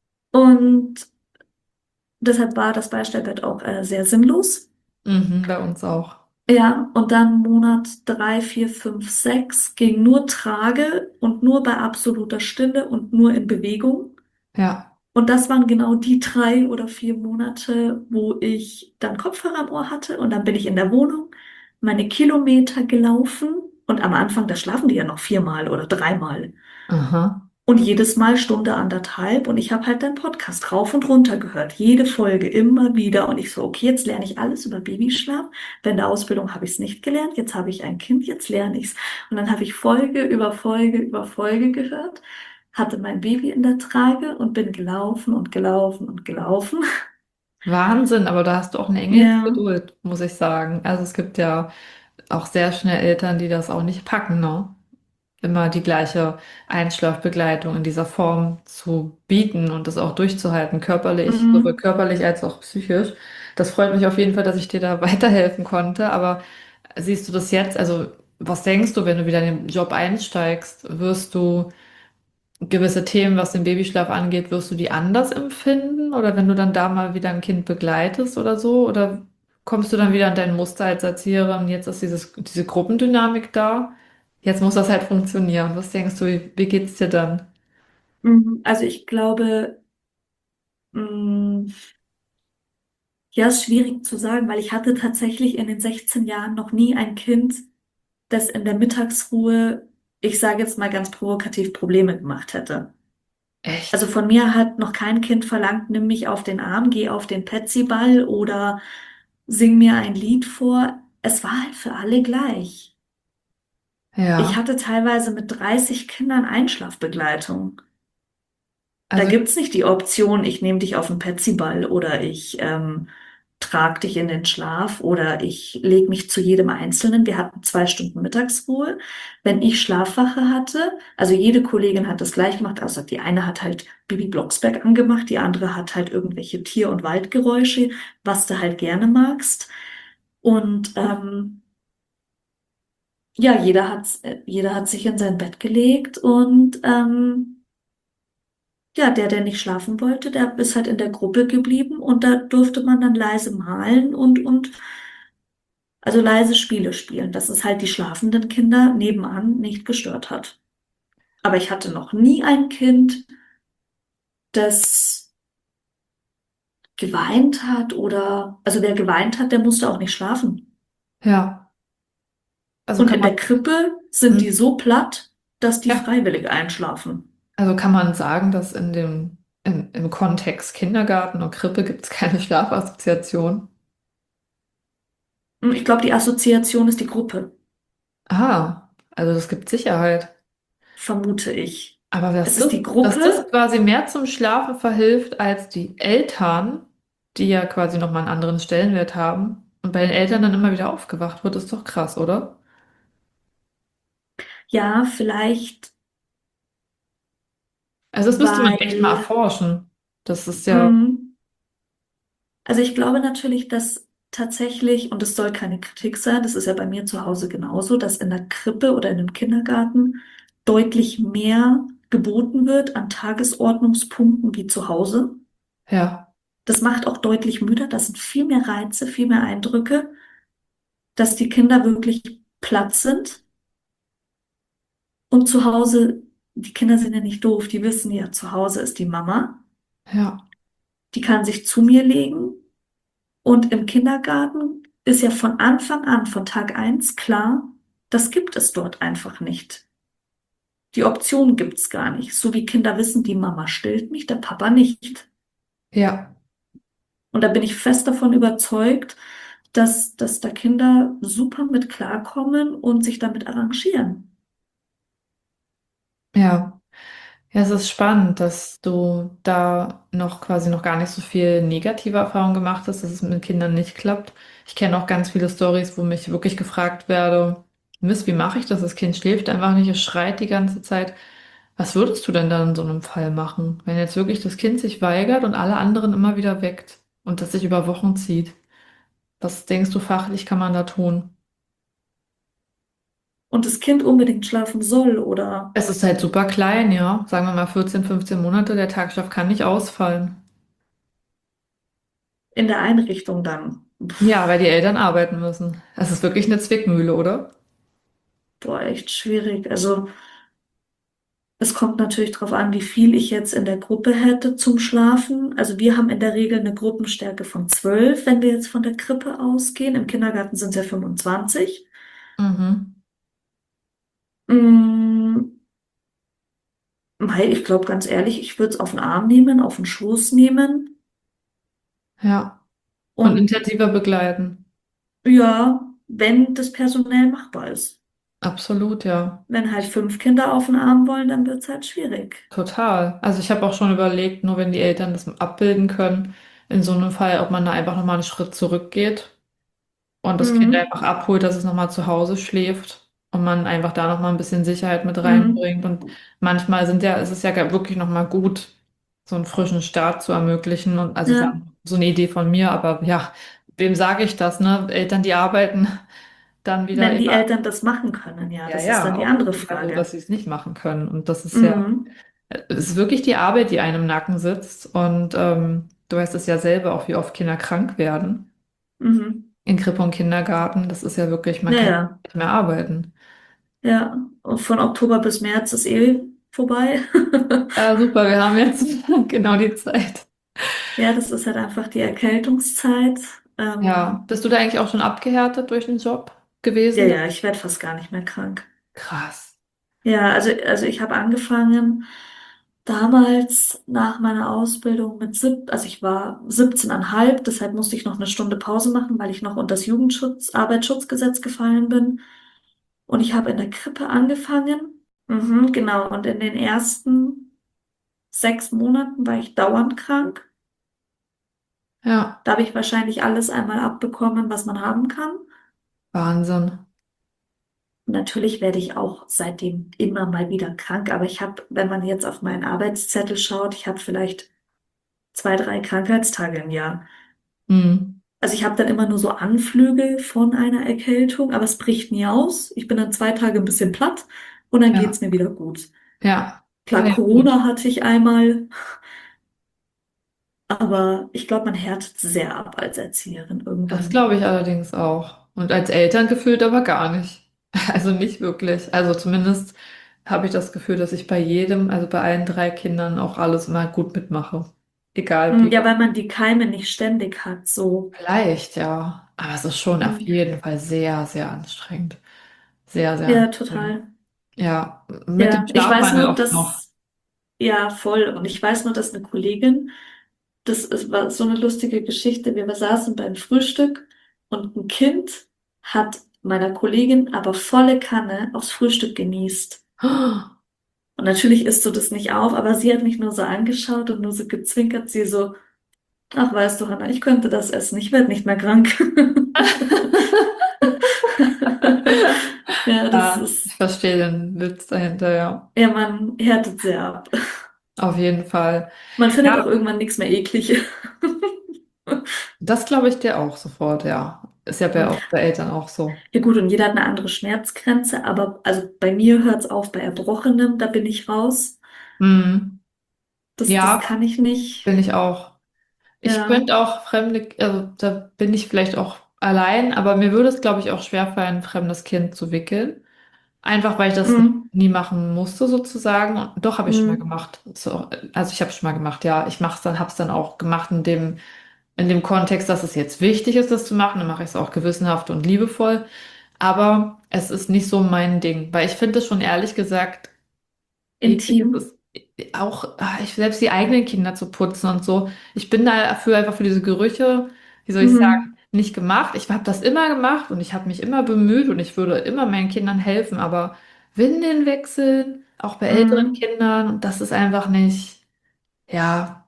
Und deshalb war das Beistellbett auch äh, sehr sinnlos. Mhm, bei uns auch. Ja, und dann Monat drei, vier, fünf, sechs ging nur Trage und nur bei absoluter Stille und nur in Bewegung. Ja. Und das waren genau die drei oder vier Monate, wo ich dann Kopfhörer im Ohr hatte und dann bin ich in der Wohnung meine Kilometer gelaufen und am Anfang, da schlafen die ja noch viermal oder dreimal. Aha. Und jedes Mal Stunde anderthalb und ich habe halt deinen Podcast rauf und runter gehört, jede Folge immer wieder und ich so, okay, jetzt lerne ich alles über Babyschlaf. Bei der Ausbildung habe ich es nicht gelernt, jetzt habe ich ein Kind, jetzt lerne ich es. Und dann habe ich Folge über Folge über Folge gehört, hatte mein Baby in der Trage und bin gelaufen und gelaufen und gelaufen. Wahnsinn, aber da hast du auch eine Ja, Engelsgeduld, muss ich sagen. Also es gibt ja auch sehr schnell Eltern, die das auch nicht packen, ne? Immer die gleiche Einschlafbegleitung in dieser Form zu bieten und das auch durchzuhalten, körperlich, sowohl mhm. körperlich als auch psychisch. Das freut mich auf jeden Fall, dass ich dir da weiterhelfen konnte. Aber siehst du das jetzt? Also, was denkst du, wenn du wieder in den Job einsteigst? Wirst du gewisse Themen, was den Babyschlaf angeht, wirst du die anders empfinden? Oder wenn du dann da mal wieder ein Kind begleitest oder so? Oder kommst du dann wieder an dein Muster als Erzieherin? Jetzt ist dieses, diese Gruppendynamik da. Jetzt muss das halt funktionieren. Was denkst du, wie, wie geht's dir dann? Mhm. Also ich glaube, mh, ja, ist schwierig zu sagen, weil ich hatte tatsächlich in den sechzehn Jahren noch nie ein Kind, das in der Mittagsruhe, ich sage jetzt mal ganz provokativ, Probleme gemacht hätte. Also Echt? von mir hat noch kein Kind verlangt, nimm mich auf den Arm, geh auf den Petsyball oder sing mir ein Lied vor. es war halt für alle gleich. Ich Ja, hatte teilweise mit dreißig Kindern Einschlafbegleitung. Da also gibt's nicht die Option, ich nehme dich auf den Petsyball oder ich ähm, trage dich in den Schlaf oder ich lege mich zu jedem Einzelnen. Wir hatten zwei Stunden Mittagsruhe. Wenn ich Schlafwache hatte, also jede Kollegin hat das gleich gemacht, außer die eine hat halt Bibi Blocksberg angemacht, die andere hat halt irgendwelche Tier- und Waldgeräusche, was du halt gerne magst. Und ähm, ja, jeder hat, jeder hat sich in sein Bett gelegt und ähm, ja, der, der nicht schlafen wollte, der ist halt in der Gruppe geblieben und da durfte man dann leise malen und, und also leise Spiele spielen, dass es halt die schlafenden Kinder nebenan nicht gestört hat. Aber ich hatte noch nie ein Kind, das geweint hat oder, also wer geweint hat, der musste auch nicht schlafen. ja, also Und kann in man, der Krippe sind hm, die so platt, dass die ja, freiwillig einschlafen. also kann man sagen, dass in dem, im, im Kontext Kindergarten und Krippe gibt es keine Schlafassoziation. Hm, Ich glaube, die Assoziation ist die Gruppe, Ah, also das gibt Sicherheit. vermute ich. Aber dass Es ist das, die dass das Gruppe. quasi mehr zum Schlafen verhilft als die Eltern, die ja quasi nochmal einen anderen Stellenwert haben. Und bei den Eltern dann immer wieder aufgewacht wird, ist doch krass, oder? Ja, vielleicht, Also das müsste man echt mal weil, erforschen. Das ist ja, mm, also ich glaube natürlich, dass tatsächlich, und es soll keine Kritik sein, das ist ja bei mir zu Hause genauso, dass in der Krippe oder in einem Kindergarten deutlich mehr geboten wird an Tagesordnungspunkten wie zu Hause. ja, Das macht auch deutlich müder, das sind viel mehr Reize, viel mehr Eindrücke, dass die Kinder wirklich platt sind. Und zu Hause, die Kinder sind ja nicht doof, die wissen ja, zu Hause ist die Mama, ja, die kann sich zu mir legen. Und im Kindergarten ist ja von Anfang an, von Tag eins klar, das gibt es dort einfach nicht. Die Option gibt's gar nicht. So wie Kinder wissen, die Mama stillt mich, der Papa nicht. ja, Und da bin ich fest davon überzeugt, dass, dass da Kinder super mit klarkommen und sich damit arrangieren. ja. Ja, es ist spannend, dass du da noch quasi noch gar nicht so viel negative Erfahrungen gemacht hast, dass es mit Kindern nicht klappt. Ich kenne auch ganz viele Storys, wo mich wirklich gefragt werde, Mist, wie mache ich das? Das Kind schläft einfach nicht, es schreit die ganze Zeit. Was würdest du denn dann in so einem Fall machen, wenn jetzt wirklich das Kind sich weigert und alle anderen immer wieder weckt und das sich über Wochen zieht? Was denkst du, fachlich kann man da tun? Und das Kind unbedingt schlafen soll oder Es ist halt super klein, ja. Sagen wir mal vierzehn, fünfzehn Monate, der Tagschlaf kann nicht ausfallen. in der Einrichtung dann. Ja, weil Pff, die Eltern arbeiten müssen. Es ist wirklich eine Zwickmühle, oder? boah, echt schwierig. Also es kommt natürlich darauf an, wie viel ich jetzt in der Gruppe hätte zum Schlafen. Also wir haben in der Regel eine Gruppenstärke von zwölf, wenn wir jetzt von der Krippe ausgehen. Im Kindergarten sind es ja fünfundzwanzig. Mhm. Mm, Mei, ich glaube ganz ehrlich, ich würde es auf den Arm nehmen, auf den Schoß nehmen. Ja. Und Und intensiver begleiten. ja, wenn das personell machbar ist. Absolut, ja. Wenn halt fünf Kinder auf den Arm wollen, dann wird es halt schwierig. Total. Also ich habe auch schon überlegt, nur wenn die Eltern das abbilden können, in so einem Fall, ob man da einfach nochmal einen Schritt zurückgeht und das Kind Mhm. einfach abholt, dass es nochmal zu Hause schläft und man einfach da nochmal ein bisschen Sicherheit mit Mhm. reinbringt. Und manchmal sind ja, ist es ja gar- wirklich nochmal gut, so einen frischen Start zu ermöglichen. Und also es ist ja Ja, so eine Idee von mir, aber ja, wem sage ich das, ne? Eltern, die arbeiten, dann wieder wenn die immer, Eltern das machen können, ja, ja, das ist dann ja, die auch andere wieder so, dass Frage. sie es nicht machen können. Und das ist ja, Mhm. es ist wirklich die Arbeit, die einem im Nacken sitzt. Und ähm, du weißt es ja selber auch, wie oft Kinder krank werden Mhm. in Krippe und Kindergarten. Das ist ja wirklich, man kann Naja, nicht mehr arbeiten. ja, und von Oktober bis März ist eh vorbei. Ja, super, wir haben jetzt genau die Zeit. Ja, das ist halt einfach die Erkältungszeit. Ja, Ähm, bist du da eigentlich auch schon abgehärtet durch den Job ja, gewesen? ja, ich werde fast gar nicht mehr krank. Krass. Ja, also, also ich habe angefangen. damals nach meiner Ausbildung mit sieb, also ich war siebzehn Komma fünf, deshalb musste ich noch eine Stunde Pause machen, weil ich noch unter das Jugendschutz, Arbeitsschutzgesetz gefallen bin. Und ich habe in der Krippe angefangen. Mhm, genau. Und in den ersten sechs Monaten war ich dauernd krank. Ja, Da habe ich wahrscheinlich alles einmal abbekommen, was man haben kann. Wahnsinn. Und natürlich werde ich auch seitdem immer mal wieder krank. Aber ich habe, wenn man jetzt auf meinen Arbeitszettel schaut, ich habe vielleicht zwei, drei Krankheitstage im Jahr. Hm. Also ich habe dann immer nur so Anflüge von einer Erkältung, aber es bricht nie aus. Ich bin dann zwei Tage ein bisschen platt und dann Ja, geht's mir wieder gut. ja. Klar, Ja, gut. Corona hatte ich einmal, aber ich glaube, man härtet sehr ab als Erzieherin Das irgendwann. glaube ich allerdings auch. Und als Eltern gefühlt aber gar nicht. Also nicht wirklich. Also zumindest habe ich das Gefühl, dass ich bei jedem, also bei allen drei Kindern auch alles immer gut mitmache. Egal Hm, wie. ja, weil man die Keime nicht ständig hat, so. Vielleicht, ja. Aber es ist schon auf Hm. jeden Fall sehr, sehr anstrengend. Sehr, sehr Ja, anstrengend. total. Ja, mit dem Ja, ich weiß Schlafmangel nur, oft noch. dass, ja, voll. Und ich weiß nur, dass eine Kollegin, das ist, war so eine lustige Geschichte. Wir saßen beim Frühstück und ein Kind hat meiner Kollegin aber volle Kanne aufs Frühstück genießt. Und natürlich isst du das nicht auf, aber sie hat mich nur so angeschaut und nur so gezwinkert, sie so, ach, weißt du, Hannah, ich könnte das essen, ich werde nicht mehr krank. Ja, das Ja, ich ist, verstehe den Witz dahinter, ja. ja, man härtet sehr ab. Auf jeden Fall. Man findet auch Ja, irgendwann nichts mehr eklig. das glaube ich dir auch sofort, ja. Ist ja bei, auch bei Eltern auch so. Ja gut, und jeder hat eine andere Schmerzgrenze, aber also bei mir hört es auf bei Erbrochenem, da bin ich raus. Hm. Das, das Ja, kann ich nicht. bin ich auch. Ich Ja. könnte auch fremde, also da bin ich vielleicht auch allein, aber mir würde es, glaube ich, auch schwerfallen, ein fremdes Kind zu wickeln. Einfach weil ich das Mm, nie machen musste, sozusagen. Und doch habe ich schon mal mm, gemacht. So, also ich habe es schon mal gemacht, ja. Ich mache es dann, habe es dann auch gemacht in dem, in dem Kontext, dass es jetzt wichtig ist, das zu machen. Dann mache ich es auch gewissenhaft und liebevoll. Aber es ist nicht so mein Ding, weil ich finde es schon ehrlich gesagt eklig ist intim. es auch, ah, ich, selbst die eigenen Kinder zu putzen und so. Ich bin dafür einfach für diese Gerüche, wie soll ich Mhm. sagen, nicht gemacht. Ich habe das immer gemacht und ich habe mich immer bemüht und ich würde immer meinen Kindern helfen, aber Windeln wechseln, auch bei älteren Mhm. Kindern, das ist einfach nicht, ja,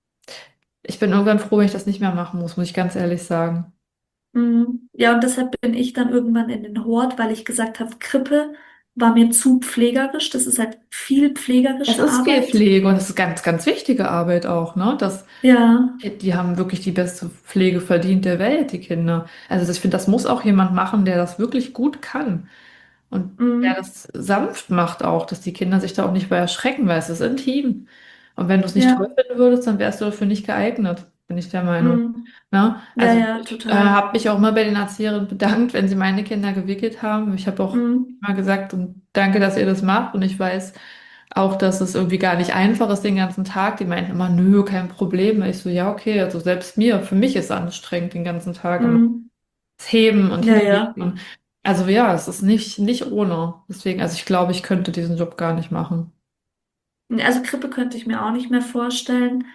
ich bin irgendwann froh, wenn ich das nicht mehr machen muss, muss ich ganz ehrlich sagen. Mhm. Ja, und deshalb bin ich dann irgendwann in den Hort, weil ich gesagt habe, Krippe war mir zu pflegerisch. Das ist halt viel Es pflegerische ist viel Arbeit. Pflege und es ist ganz, ganz wichtige Arbeit auch, ne? Das Ja. Die haben wirklich die beste Pflege verdient der Welt, die Kinder. Also ich finde, das muss auch jemand machen, der das wirklich gut kann und der Mhm. das sanft macht auch, dass die Kinder sich da auch nicht bei erschrecken, weil es ist intim. Und wenn du es nicht toll Ja. finden würdest, dann wärst du dafür nicht geeignet, bin ich der Meinung. Mhm. Ne? Ja, Also ja, ich äh, total. habe mich auch mal bei den Erzieherinnen bedankt, wenn sie meine Kinder gewickelt haben. Ich habe auch Mhm. mal gesagt, und danke, dass ihr das macht. Und ich weiß auch, dass es irgendwie gar nicht einfach ist den ganzen Tag. Die meinten immer, nö, kein Problem. Ich so, ja, okay, also selbst mir, für mich ist es anstrengend den ganzen Tag immer Mhm. das Heben und Ja, ja. Hinlegen. Also ja, es ist nicht, nicht ohne. Deswegen, also ich glaube, ich könnte diesen Job gar nicht machen. Also Krippe könnte ich mir auch nicht mehr vorstellen.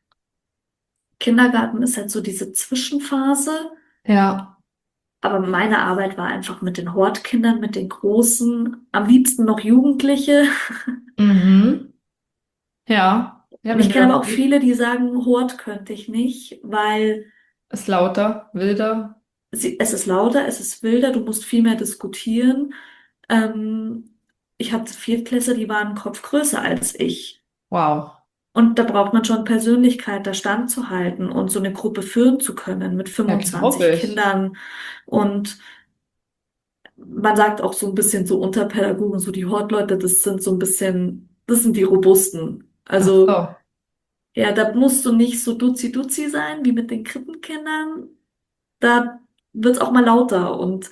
Kindergarten ist halt so diese Zwischenphase. Ja. Aber meine Arbeit war einfach mit den Hortkindern, mit den Großen, am liebsten noch Jugendliche. Mhm. Ja. Ja, Und wenn ich du kenne das aber auch siehst, viele, die sagen, Hort könnte ich nicht, weil ist lauter, wilder. sie, es ist lauter, es ist wilder, du musst viel mehr diskutieren. Ähm, Ich hatte Viertklässler, die waren einen Kopf größer als ich. Wow. Und da braucht man schon Persönlichkeit, da standzuhalten und so eine Gruppe führen zu können mit Ja, glaube fünfundzwanzig ich. Kindern. Und man sagt auch so ein bisschen so unter Pädagogen, so die Hortleute, das sind so ein bisschen, das sind die Robusten. Ach Also, so. ja, da musst du nicht so duzi-duzi sein wie mit den Krippenkindern. Da wird's auch mal lauter. Und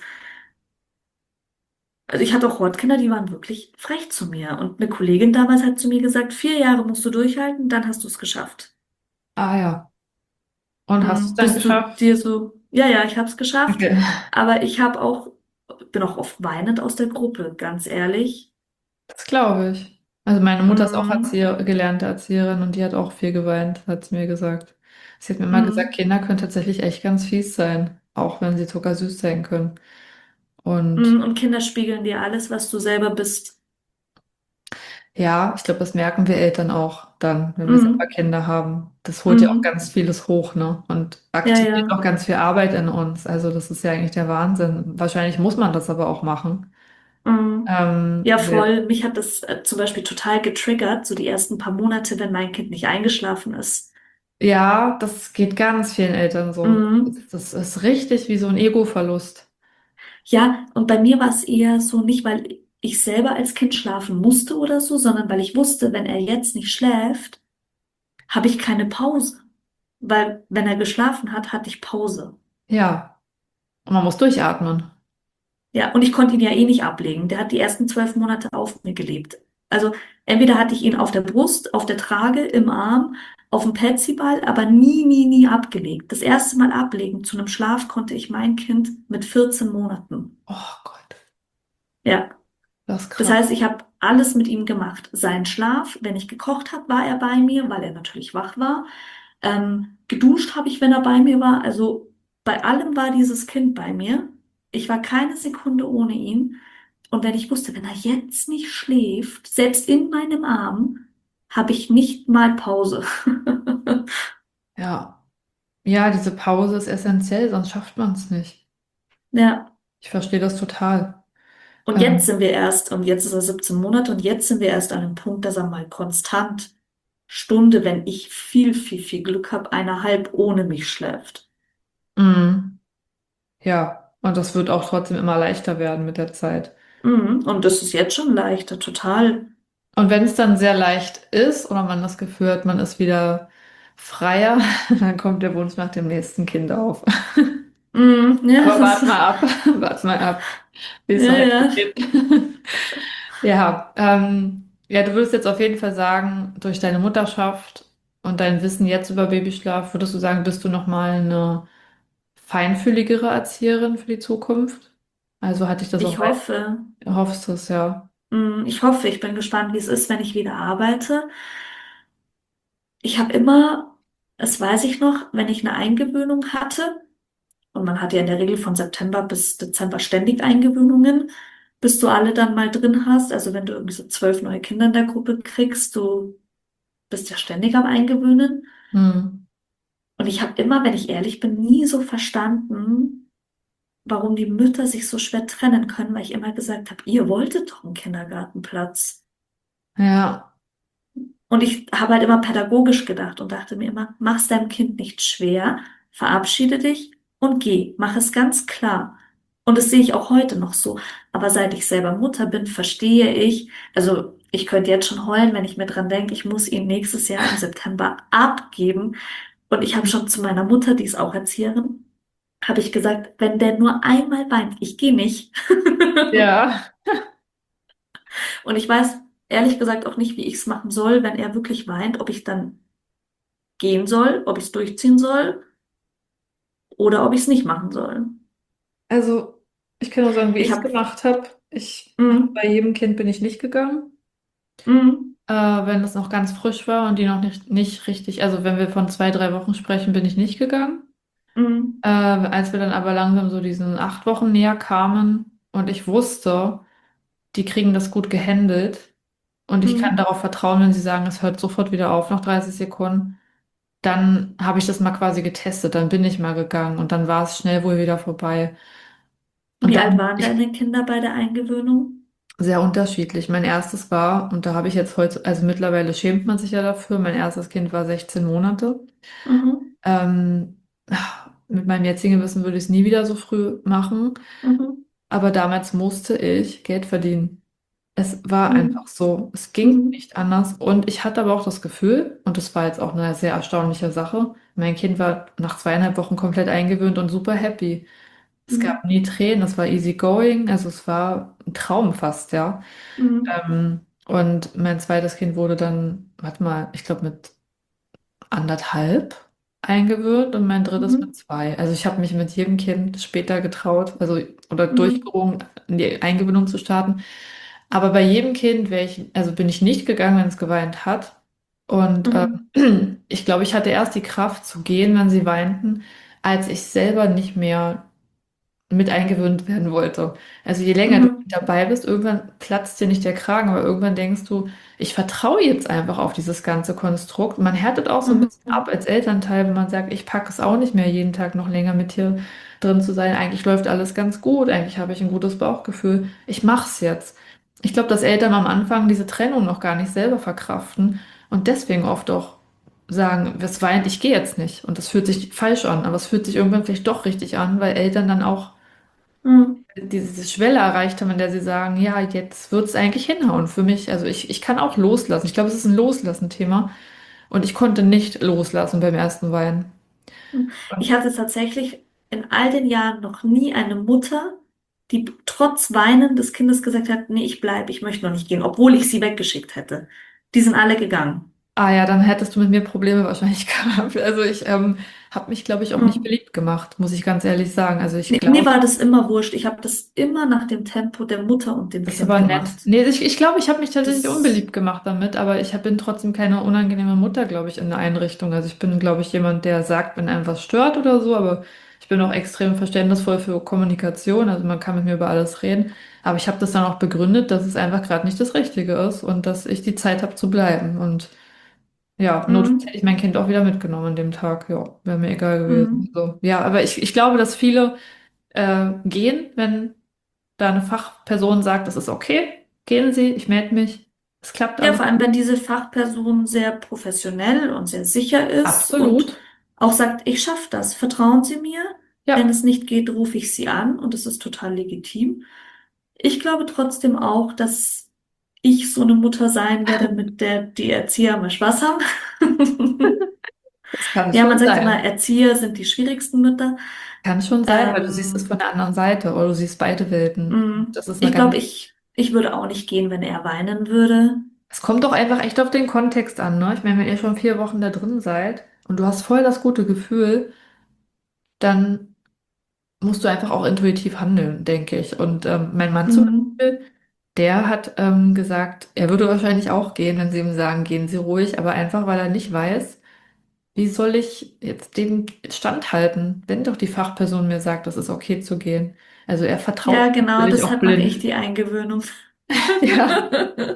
also ich hatte auch Hortkinder, die waren wirklich frech zu mir. Und eine Kollegin damals hat zu mir gesagt, vier Jahre musst du durchhalten, dann hast du es geschafft. Ah ja. Und hast du es Hm, dann bist du geschafft? dir so, ja, ja, ich habe es geschafft. Okay. Aber ich habe auch, bin auch oft weinend aus der Gruppe, ganz ehrlich. Das glaube ich. Also meine Mutter ist auch Mhm. Erzieher, gelernte Erzieherin und die hat auch viel geweint, hat sie mir gesagt. Sie hat mir immer gesagt, Mhm. Kinder können tatsächlich echt ganz fies sein, auch wenn sie zuckersüß sein können. Und Mhm. Und Kinder spiegeln dir alles, was du selber bist. ja, ich glaube, das merken wir Eltern auch dann, wenn wir selber Mhm. Kinder haben. Das holt ja auch Mhm. ganz vieles hoch, ne? Und Ja, aktiviert ja. auch ganz viel Arbeit in uns. Also das ist ja eigentlich der Wahnsinn. Wahrscheinlich muss man das aber auch machen. Mhm. Ähm, Ja, wir- voll. Mich hat das äh, zum Beispiel total getriggert, so die ersten paar Monate, wenn mein Kind nicht eingeschlafen ist. ja, das geht ganz vielen Eltern so. Mhm. Das, das ist richtig wie so ein Ego-Verlust. Ja, und bei mir war es eher so nicht, weil ich selber als Kind schlafen musste oder so, sondern weil ich wusste, wenn er jetzt nicht schläft, habe ich keine Pause. Weil wenn er geschlafen hat, hatte ich Pause. Ja, und man muss durchatmen. Ja, und ich konnte ihn ja eh nicht ablegen. Der hat die ersten zwölf Monate auf mir gelebt. Also entweder hatte ich ihn auf der Brust, auf der Trage, im Arm, auf dem Petsyball, aber nie, nie, nie abgelegt. Das erste Mal ablegen zu einem Schlaf konnte ich mein Kind mit vierzehn Monaten. Oh Gott, Ja. das ist Das krass. heißt, ich habe alles mit ihm gemacht. Sein Schlaf, wenn ich gekocht habe, war er bei mir, weil er natürlich wach war. Ähm, geduscht habe ich, wenn er bei mir war. Also bei allem war dieses Kind bei mir. Ich war keine Sekunde ohne ihn. Und wenn ich wusste, wenn er jetzt nicht schläft, selbst in meinem Arm, habe ich nicht mal Pause. Ja, ja, diese Pause ist essentiell, sonst schafft man es nicht. Ja. Ich verstehe das total. Und jetzt Ähm, sind wir erst, und jetzt ist er siebzehn Monate, und jetzt sind wir erst an einem Punkt, dass er mal konstant Stunde, wenn ich viel, viel, viel Glück habe, eineinhalb ohne mich schläft. mm, ja, und das wird auch trotzdem immer leichter werden mit der Zeit. Mhm. Und das ist jetzt schon leichter, total. Und wenn es dann sehr leicht ist oder man das Gefühl hat, man ist wieder freier, dann kommt der Wunsch nach dem nächsten Kind auf. Mhm. Ja, Aber das, wart mal ab, wart mal ab, wie es ja, ja. weitergeht. Ja, ähm, ja, du würdest jetzt auf jeden Fall sagen, durch deine Mutterschaft und dein Wissen jetzt über Babyschlaf, würdest du sagen, bist du nochmal eine feinfühligere Erzieherin für die Zukunft? Also hatte ich das auch Ich weit, hoffe, hoffst du es, ja. mhm, ich hoffe, ich bin gespannt, wie es ist, wenn ich wieder arbeite. Ich habe immer, das weiß ich noch, wenn ich eine Eingewöhnung hatte, und man hat ja in der Regel von September bis Dezember ständig Eingewöhnungen, bis du alle dann mal drin hast. Also wenn du irgendwie so zwölf neue Kinder in der Gruppe kriegst, du bist ja ständig am Eingewöhnen. Hm. Und ich habe immer, wenn ich ehrlich bin, nie so verstanden, warum die Mütter sich so schwer trennen können, weil ich immer gesagt habe, ihr wolltet doch einen Kindergartenplatz. Ja, Und ich habe halt immer pädagogisch gedacht und dachte mir immer, mach's deinem Kind nicht schwer, verabschiede dich und geh, mach es ganz klar. Und das sehe ich auch heute noch so. Aber seit ich selber Mutter bin, verstehe ich, also ich könnte jetzt schon heulen, wenn ich mir dran denke, ich muss ihn nächstes Jahr im September abgeben. Und ich habe schon zu meiner Mutter, die ist auch Erzieherin, habe ich gesagt, wenn der nur einmal weint, ich gehe nicht. ja. Und ich weiß ehrlich gesagt auch nicht, wie ich es machen soll, wenn er wirklich weint, ob ich dann gehen soll, ob ich es durchziehen soll oder ob ich es nicht machen soll. Also ich kann nur sagen, wie ich Ich es habe, gemacht habe. Ich, mm, bei jedem Kind bin ich nicht gegangen. mm, Äh, wenn es noch ganz frisch war und die noch nicht, nicht richtig, also wenn wir von zwei, drei Wochen sprechen, bin ich nicht gegangen. mm, Äh, als wir dann aber langsam so diesen acht Wochen näher kamen und ich wusste, die kriegen das gut gehandelt und ich kann mm. darauf vertrauen, wenn sie sagen, es hört sofort wieder auf nach dreißig Sekunden, dann habe ich das mal quasi getestet, dann bin ich mal gegangen und dann war es schnell wohl wieder vorbei. Und Wie alt dann, waren ich, deine Kinder bei der Eingewöhnung? sehr unterschiedlich. Mein erstes war, und da habe ich jetzt heute, also mittlerweile schämt man sich ja dafür, mein erstes Kind war sechzehn Monate. Mhm, Ähm, mit meinem jetzigen Wissen würde ich es nie wieder so früh machen, mhm, aber damals musste ich Geld verdienen. Es war mhm, einfach so, es ging mhm, nicht anders. Und ich hatte aber auch das Gefühl, und das war jetzt auch eine sehr erstaunliche Sache, mein Kind war nach zweieinhalb Wochen komplett eingewöhnt und super happy. Es mhm, gab nie Tränen, es war easy going, also es war ein Traum fast, ja. mhm, Ähm, und mein zweites Kind wurde dann, warte mal, ich glaube mit anderthalb eingewöhnt und mein drittes mit mhm, zwei. Also ich habe mich mit jedem Kind später getraut, also oder mhm, durchgerungen, in die Eingewöhnung zu starten. Aber bei jedem Kind wäre ich, also bin ich nicht gegangen, wenn es geweint hat. Und Mhm. ähm, ich glaube, ich hatte erst die Kraft zu gehen, wenn sie weinten, als ich selber nicht mehr mit eingewöhnt werden wollte. Also je länger du Mhm. dabei bist, irgendwann platzt dir nicht der Kragen, aber irgendwann denkst du, ich vertraue jetzt einfach auf dieses ganze Konstrukt. Man härtet auch so ein bisschen ab Mhm. als Elternteil, wenn man sagt, ich packe es auch nicht mehr, jeden Tag noch länger mit hier drin zu sein. Eigentlich läuft alles ganz gut, eigentlich habe ich ein gutes Bauchgefühl. Ich mache es jetzt. Ich glaube, dass Eltern am Anfang diese Trennung noch gar nicht selber verkraften und deswegen oft auch sagen, was weint, ich gehe jetzt nicht. Und das fühlt sich falsch an, aber es fühlt sich irgendwann vielleicht doch richtig an, weil Eltern dann auch Mhm. diese Schwelle erreicht haben, in der sie sagen, ja, jetzt wird es eigentlich hinhauen für mich. Also ich, ich kann auch loslassen. Ich glaube, es ist ein Loslassen-Thema. Und ich konnte nicht loslassen beim ersten Weinen. Mhm. Ich hatte tatsächlich in all den Jahren noch nie eine Mutter, die trotz Weinen des Kindes gesagt hat, nee, ich bleibe, ich möchte noch nicht gehen, obwohl ich sie weggeschickt hätte. Die sind alle gegangen. Ah ja, dann hättest du mit mir Probleme wahrscheinlich gehabt. Also ich ähm, habe mich, glaube ich, auch nicht Mhm. beliebt gemacht, muss ich ganz ehrlich sagen. Also ich Nee, mir glaube, war das immer wurscht. Ich habe das immer nach dem Tempo der Mutter und dem das ist Kind aber nett. gemacht. Nee, ich, ich glaube, ich habe mich tatsächlich Das, unbeliebt gemacht damit, aber ich hab, bin trotzdem keine unangenehme Mutter, glaube ich, in der Einrichtung. Also ich bin, glaube ich, jemand, der sagt, wenn einem was stört oder so, aber ich bin auch extrem verständnisvoll für Kommunikation. Also man kann mit mir über alles reden. Aber ich habe das dann auch begründet, dass es einfach gerade nicht das Richtige ist und dass ich die Zeit habe zu bleiben. Und ja, notfalls hätte mhm. ich mein Kind auch wieder mitgenommen an dem Tag. Ja, wäre mir egal gewesen. Mhm. So, ja, aber ich, ich glaube, dass viele äh, gehen, wenn da eine Fachperson sagt, das ist okay, gehen Sie, ich melde mich, es klappt Ja, alles vor allem, gut. wenn diese Fachperson sehr professionell und sehr sicher ist und Absolut. auch sagt, ich schaffe das, vertrauen Sie mir. Wenn Ja, es nicht geht, rufe ich Sie an und das ist total legitim. Ich glaube trotzdem auch, dass ich so eine Mutter sein werde, mit der die Erzieher mal Spaß haben. das kann Ja, schon man sagt immer, sein. Erzieher sind die schwierigsten Mütter. Kann schon sein, weil du siehst es von Ähm, der anderen Seite oder du siehst beide Welten. mh, Das ist eine ich glaube, ganz, ich, ich würde auch nicht gehen, wenn er weinen würde. es kommt doch einfach echt auf den Kontext an, ne? Ich meine, wenn ihr schon vier Wochen da drin seid und du hast voll das gute Gefühl, dann musst du einfach auch intuitiv handeln, denke ich. Und ähm, mein Mann zum Mhm. Beispiel, der hat ähm, gesagt, er würde wahrscheinlich auch gehen, wenn sie ihm sagen, gehen Sie ruhig, aber einfach, weil er nicht weiß, wie soll ich jetzt dem standhalten, wenn doch die Fachperson mir sagt, das ist okay zu gehen. Also er Ja, vertraut genau, natürlich auch deshalb mache ich blind. die Eingewöhnung. Ja,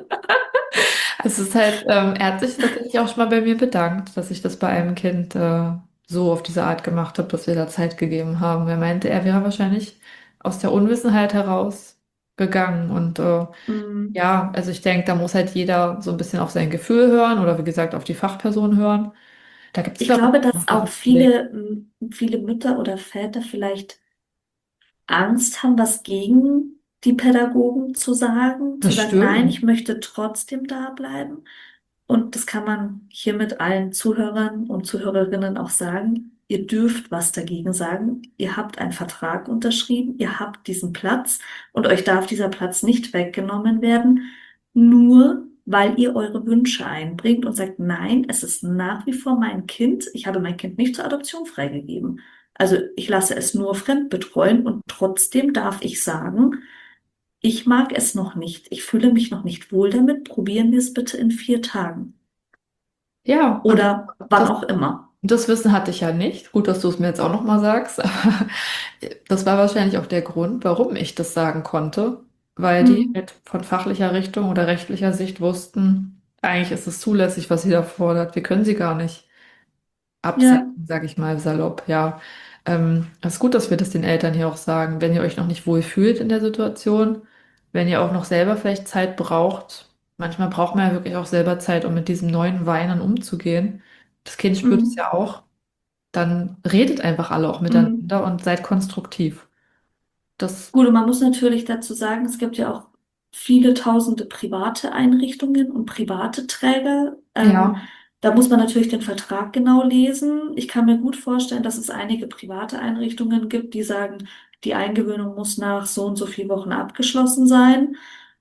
also es ist halt, ähm, er hat sich tatsächlich auch schon mal bei mir bedankt, dass ich das bei einem Kind äh, so auf diese Art gemacht habe, dass wir da Zeit gegeben haben. Er meinte, er wäre wahrscheinlich aus der Unwissenheit heraus gegangen und äh, Mhm. ja, also ich denke, da muss halt jeder so ein bisschen auf sein Gefühl hören oder wie gesagt auf die Fachperson hören. Da gibt es, Ich glaube glaube, ich, dass noch Sachen auch zu klären. viele, m, viele Mütter oder Väter vielleicht Angst haben, was gegen die Pädagogen zu sagen, zu sagen, nein, Bestimmt. ich möchte trotzdem da bleiben. Und das kann man hier mit allen Zuhörern und Zuhörerinnen auch sagen. Ihr dürft was dagegen sagen. Ihr habt einen Vertrag unterschrieben, ihr habt diesen Platz und euch darf dieser Platz nicht weggenommen werden, nur weil ihr eure Wünsche einbringt und sagt, nein, es ist nach wie vor mein Kind. Ich habe mein Kind nicht zur Adoption freigegeben. Also ich lasse es nur fremdbetreuen und trotzdem darf ich sagen, ich mag es noch nicht. Ich fühle mich noch nicht wohl damit. Probieren wir es bitte in vier Tagen. Ja, und Oder wann das, auch immer. das Wissen hatte ich ja nicht. Gut, dass du es mir jetzt auch nochmal sagst. Aber das war wahrscheinlich auch der Grund, warum ich das sagen konnte, weil die Mhm. halt von fachlicher Richtung oder rechtlicher Sicht wussten, eigentlich ist es zulässig, was sie da fordert. Wir können sie gar nicht Ja, absetzen, sage ich mal salopp. Ja, ähm, es ist gut, dass wir das den Eltern hier auch sagen. Wenn ihr euch noch nicht wohl fühlt in der Situation, wenn ihr auch noch selber vielleicht Zeit braucht, manchmal braucht man ja wirklich auch selber Zeit, um mit diesem neuen Weinen umzugehen. Das Kind spürt es mhm. ja auch. Dann redet einfach alle auch Mhm. miteinander und seid konstruktiv. Das, Gut, und man muss natürlich dazu sagen, es gibt ja auch viele tausende private Einrichtungen und private Träger. Ähm, ja, da muss man natürlich den Vertrag genau lesen. Ich kann mir gut vorstellen, dass es einige private Einrichtungen gibt, die sagen, die Eingewöhnung muss nach so und so vielen Wochen abgeschlossen sein.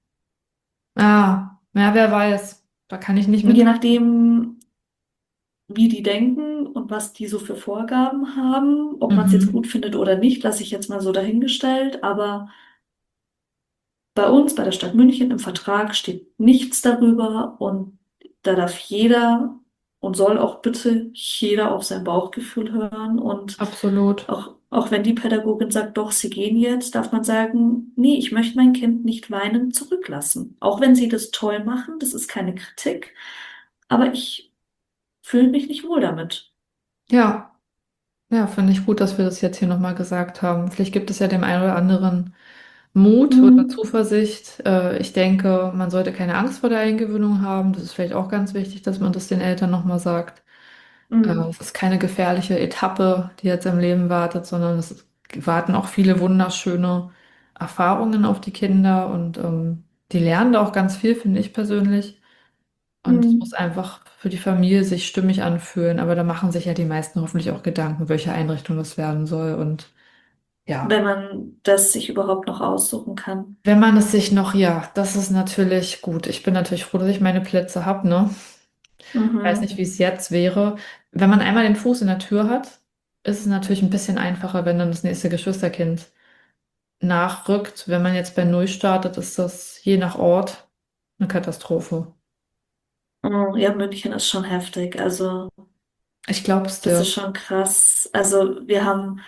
ah, ja, wer weiß. Da kann ich nicht Und je mit. nachdem, wie die denken und was die so für Vorgaben haben, ob man es jetzt Mhm. gut findet oder nicht, lasse ich jetzt mal so dahingestellt. Aber bei uns, bei der Stadt München im Vertrag steht nichts darüber und da darf jeder und soll auch bitte jeder auf sein Bauchgefühl hören und Absolut. auch, auch wenn die Pädagogin sagt, doch, sie gehen jetzt, darf man sagen, nee, ich möchte mein Kind nicht weinend zurücklassen. Auch wenn sie das toll machen, das ist keine Kritik, aber ich fühle mich nicht wohl damit. Ja, ja, finde ich gut, dass wir das jetzt hier nochmal gesagt haben. Vielleicht gibt es ja dem einen oder anderen Mut oder Mhm. Zuversicht. Äh, ich denke, man sollte keine Angst vor der Eingewöhnung haben. Das ist vielleicht auch ganz wichtig, dass man das den Eltern nochmal sagt. Äh, Mhm. es ist keine gefährliche Etappe, die jetzt im Leben wartet, sondern es warten auch viele wunderschöne Erfahrungen auf die Kinder und ähm, die lernen da auch ganz viel, finde ich persönlich. Und es muss Mhm. einfach für die Familie sich stimmig anfühlen. Aber da machen sich ja die meisten hoffentlich auch Gedanken, welche Einrichtung das werden soll. Und ja, Wenn man das sich überhaupt noch aussuchen kann. wenn man es sich noch, ja, das ist natürlich gut. Ich bin natürlich froh, dass ich meine Plätze habe, ne? Ich weiß nicht, Mhm. wie es jetzt wäre. Wenn man einmal den Fuß in der Tür hat, ist es natürlich ein bisschen einfacher, wenn dann das nächste Geschwisterkind nachrückt. Wenn man jetzt bei Null startet, ist das je nach Ort eine Katastrophe. Oh, ja, München ist schon heftig. Also, Ich glaube es das dir. ist schon krass. Also, wir haben,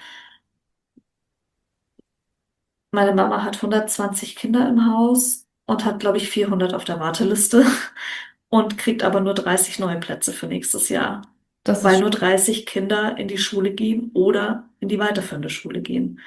meine Mama hat hundertzwanzig Kinder im Haus und hat, glaube ich, vierhundert auf der Warteliste und kriegt aber nur dreißig neue Plätze für nächstes Jahr, Das weil ist, nur dreißig Kinder in die Schule gehen oder in die weiterführende Schule gehen.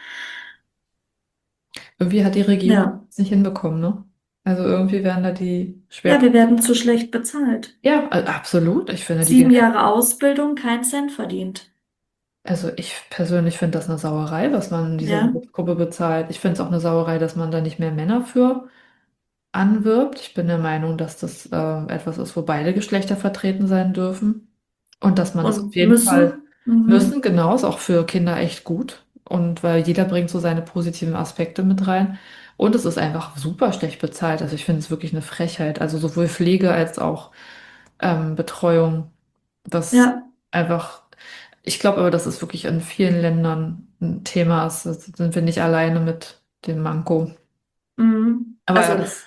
irgendwie hat die Regierung Ja, es nicht hinbekommen, ne? Also irgendwie werden da die ja, wir Schwerpunkte. werden zu schlecht bezahlt. Ja, äh, absolut. Ich finde die Sieben Gehälter. Jahre Ausbildung, kein Cent verdient. Also ich persönlich finde das eine Sauerei, was man in dieser Ja, Berufsgruppe bezahlt. Ich finde es auch eine Sauerei, dass man da nicht mehr Männer für anwirbt. Ich bin der Meinung, dass das äh, etwas ist, wo beide Geschlechter vertreten sein dürfen. Und dass man das auf und jeden Fall müssen. Mhm. müssen, genau, ist auch für Kinder echt gut. Und weil jeder bringt so seine positiven Aspekte mit rein. Und es ist einfach super schlecht bezahlt. Also ich finde es wirklich eine Frechheit. Also sowohl Pflege als auch ähm, Betreuung. Das Ja. einfach, ich glaube aber, dass es wirklich in vielen Ländern ein Thema ist. Da sind wir nicht alleine mit dem Manko. Mhm. Aber ja, Also das,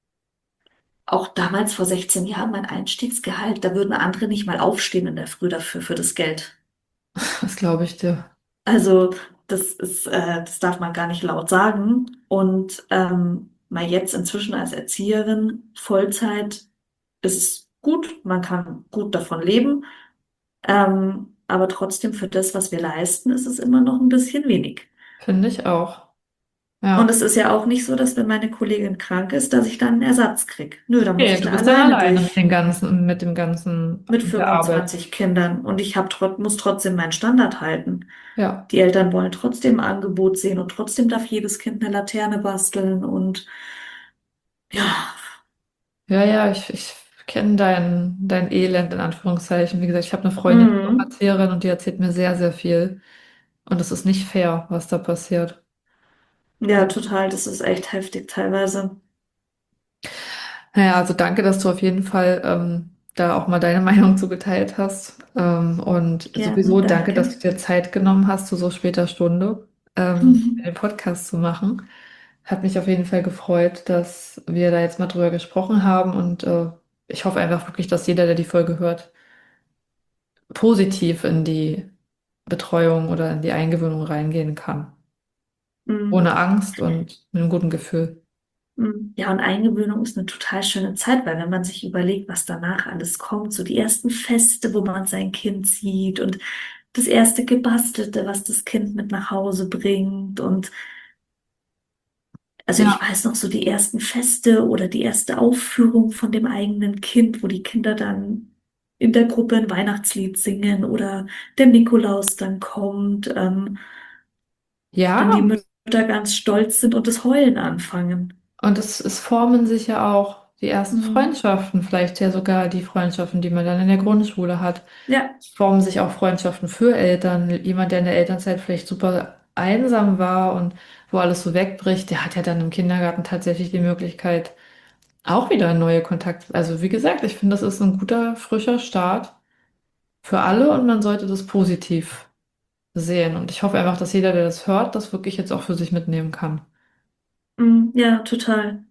auch damals vor sechzehn Jahren mein Einstiegsgehalt, da würden andere nicht mal aufstehen in der Früh dafür, für das Geld. das glaube ich dir. Also das ist, äh, das darf man gar nicht laut sagen. Und ähm, mal jetzt inzwischen als Erzieherin Vollzeit ist es gut, man kann gut davon leben. Ähm, aber trotzdem für das, was wir leisten, ist es immer noch ein bisschen wenig. Finde ich auch. Und Ja. es ist ja auch nicht so, dass wenn meine Kollegin krank ist, dass ich dann einen Ersatz krieg. Nö, da muss Nee, ich du da bist dann alleine alleine mit den durch. ganzen, mit dem ganzen, Mit mit der Arbeit. fünfundzwanzig Kindern und ich hab, trot- muss trotzdem meinen Standard halten. Ja. Die Eltern wollen trotzdem ein Angebot sehen und trotzdem darf jedes Kind eine Laterne basteln und ja, Ja, ja, ich, ich kenne dein, dein Elend in Anführungszeichen. Wie gesagt, ich habe eine Freundin, die ist auch mm, Erzieherin und die erzählt mir sehr, sehr viel. Und es ist nicht fair, was da passiert. ja, total, das ist echt heftig teilweise. Naja, also danke, dass du auf jeden Fall ähm, da auch mal deine Meinung zugeteilt hast. Ähm, und Gerne, sowieso danke, dass danke. du dir Zeit genommen hast, zu so später Stunde ähm, den Podcast zu machen. Hat mich auf jeden Fall gefreut, dass wir da jetzt mal drüber gesprochen haben. Und äh, ich hoffe einfach wirklich, dass jeder, der die Folge hört, positiv in die Betreuung oder in die Eingewöhnung reingehen kann. Mm, Ohne Angst und mit einem guten Gefühl. mm. Ja, und Eingewöhnung ist eine total schöne Zeit, weil wenn man sich überlegt, was danach alles kommt, so die ersten Feste, wo man sein Kind sieht und das erste Gebastelte, was das Kind mit nach Hause bringt und also ich Ja. weiß noch so die ersten Feste oder die erste Aufführung von dem eigenen Kind, wo die Kinder dann in der Gruppe ein Weihnachtslied singen oder der Nikolaus dann kommt, ähm, Ja, dann die Mütter ganz stolz sind und das Heulen anfangen. und es, es formen sich ja auch die ersten Mhm. Freundschaften, vielleicht ja sogar die Freundschaften, die man dann in der Grundschule hat. Ja, Es formen sich auch Freundschaften für Eltern. Jemand, der in der Elternzeit vielleicht super einsam war und wo alles so wegbricht, der hat ja dann im Kindergarten tatsächlich die Möglichkeit, auch wieder neue Kontakte. Also wie gesagt, ich finde, das ist ein guter, frischer Start für alle und man sollte das positiv sehen. Und ich hoffe einfach, dass jeder, der das hört, das wirklich jetzt auch für sich mitnehmen kann. mhm. Ja, total.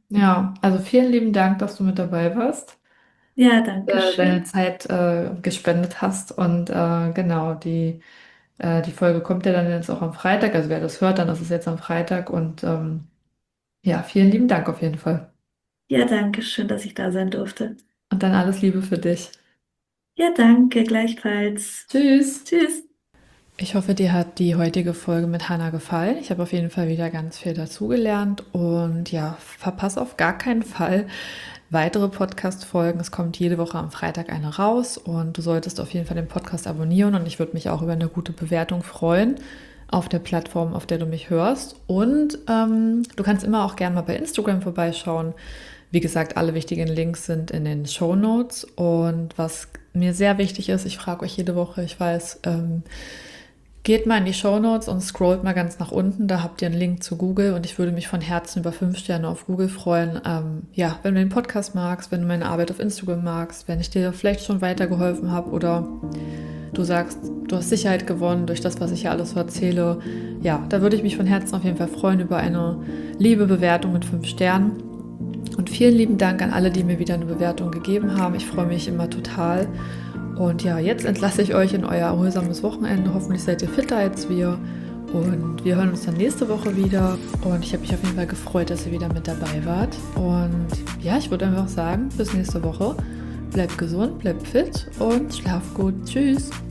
Ja, also vielen lieben Dank, dass du mit dabei warst, Ja, danke äh, deine schön. Zeit äh, gespendet hast und äh, genau, die, äh, die Folge kommt ja dann jetzt auch am Freitag, also wer das hört, dann ist es jetzt am Freitag und ähm, ja, vielen lieben Dank auf jeden Fall. Ja, danke schön, dass ich da sein durfte. Und dann alles Liebe für dich. Ja, danke, gleichfalls. Tschüss! Tschüss. Ich hoffe, dir hat die heutige Folge mit Hannah gefallen. Ich habe auf jeden Fall wieder ganz viel dazugelernt und ja, verpasse auf gar keinen Fall weitere Podcast-Folgen. Es kommt jede Woche am Freitag eine raus und du solltest auf jeden Fall den Podcast abonnieren und ich würde mich auch über eine gute Bewertung freuen auf der Plattform, auf der du mich hörst. Und ähm, du kannst immer auch gerne mal bei Instagram vorbeischauen. Wie gesagt, alle wichtigen Links sind in den Shownotes und was mir sehr wichtig ist, ich frage euch jede Woche, ich weiß, ähm, geht mal in die Shownotes und scrollt mal ganz nach unten. Da habt ihr einen Link zu Google und ich würde mich von Herzen über fünf Sterne auf Google freuen. Ähm, ja, wenn du den Podcast magst, wenn du meine Arbeit auf Instagram magst, wenn ich dir vielleicht schon weitergeholfen habe oder du sagst, du hast Sicherheit gewonnen durch das, was ich hier alles so erzähle. Ja, da würde ich mich von Herzen auf jeden Fall freuen über eine liebe Bewertung mit fünf Sternen. Und vielen lieben Dank an alle, die mir wieder eine Bewertung gegeben haben. Ich freue mich immer total. Und ja, jetzt entlasse ich euch in euer erholsames Wochenende. Hoffentlich seid ihr fitter als wir. Und wir hören uns dann nächste Woche wieder. Und ich habe mich auf jeden Fall gefreut, dass ihr wieder mit dabei wart. Und ja, ich würde einfach sagen, bis nächste Woche. Bleibt gesund, bleibt fit und schlaf gut. Tschüss.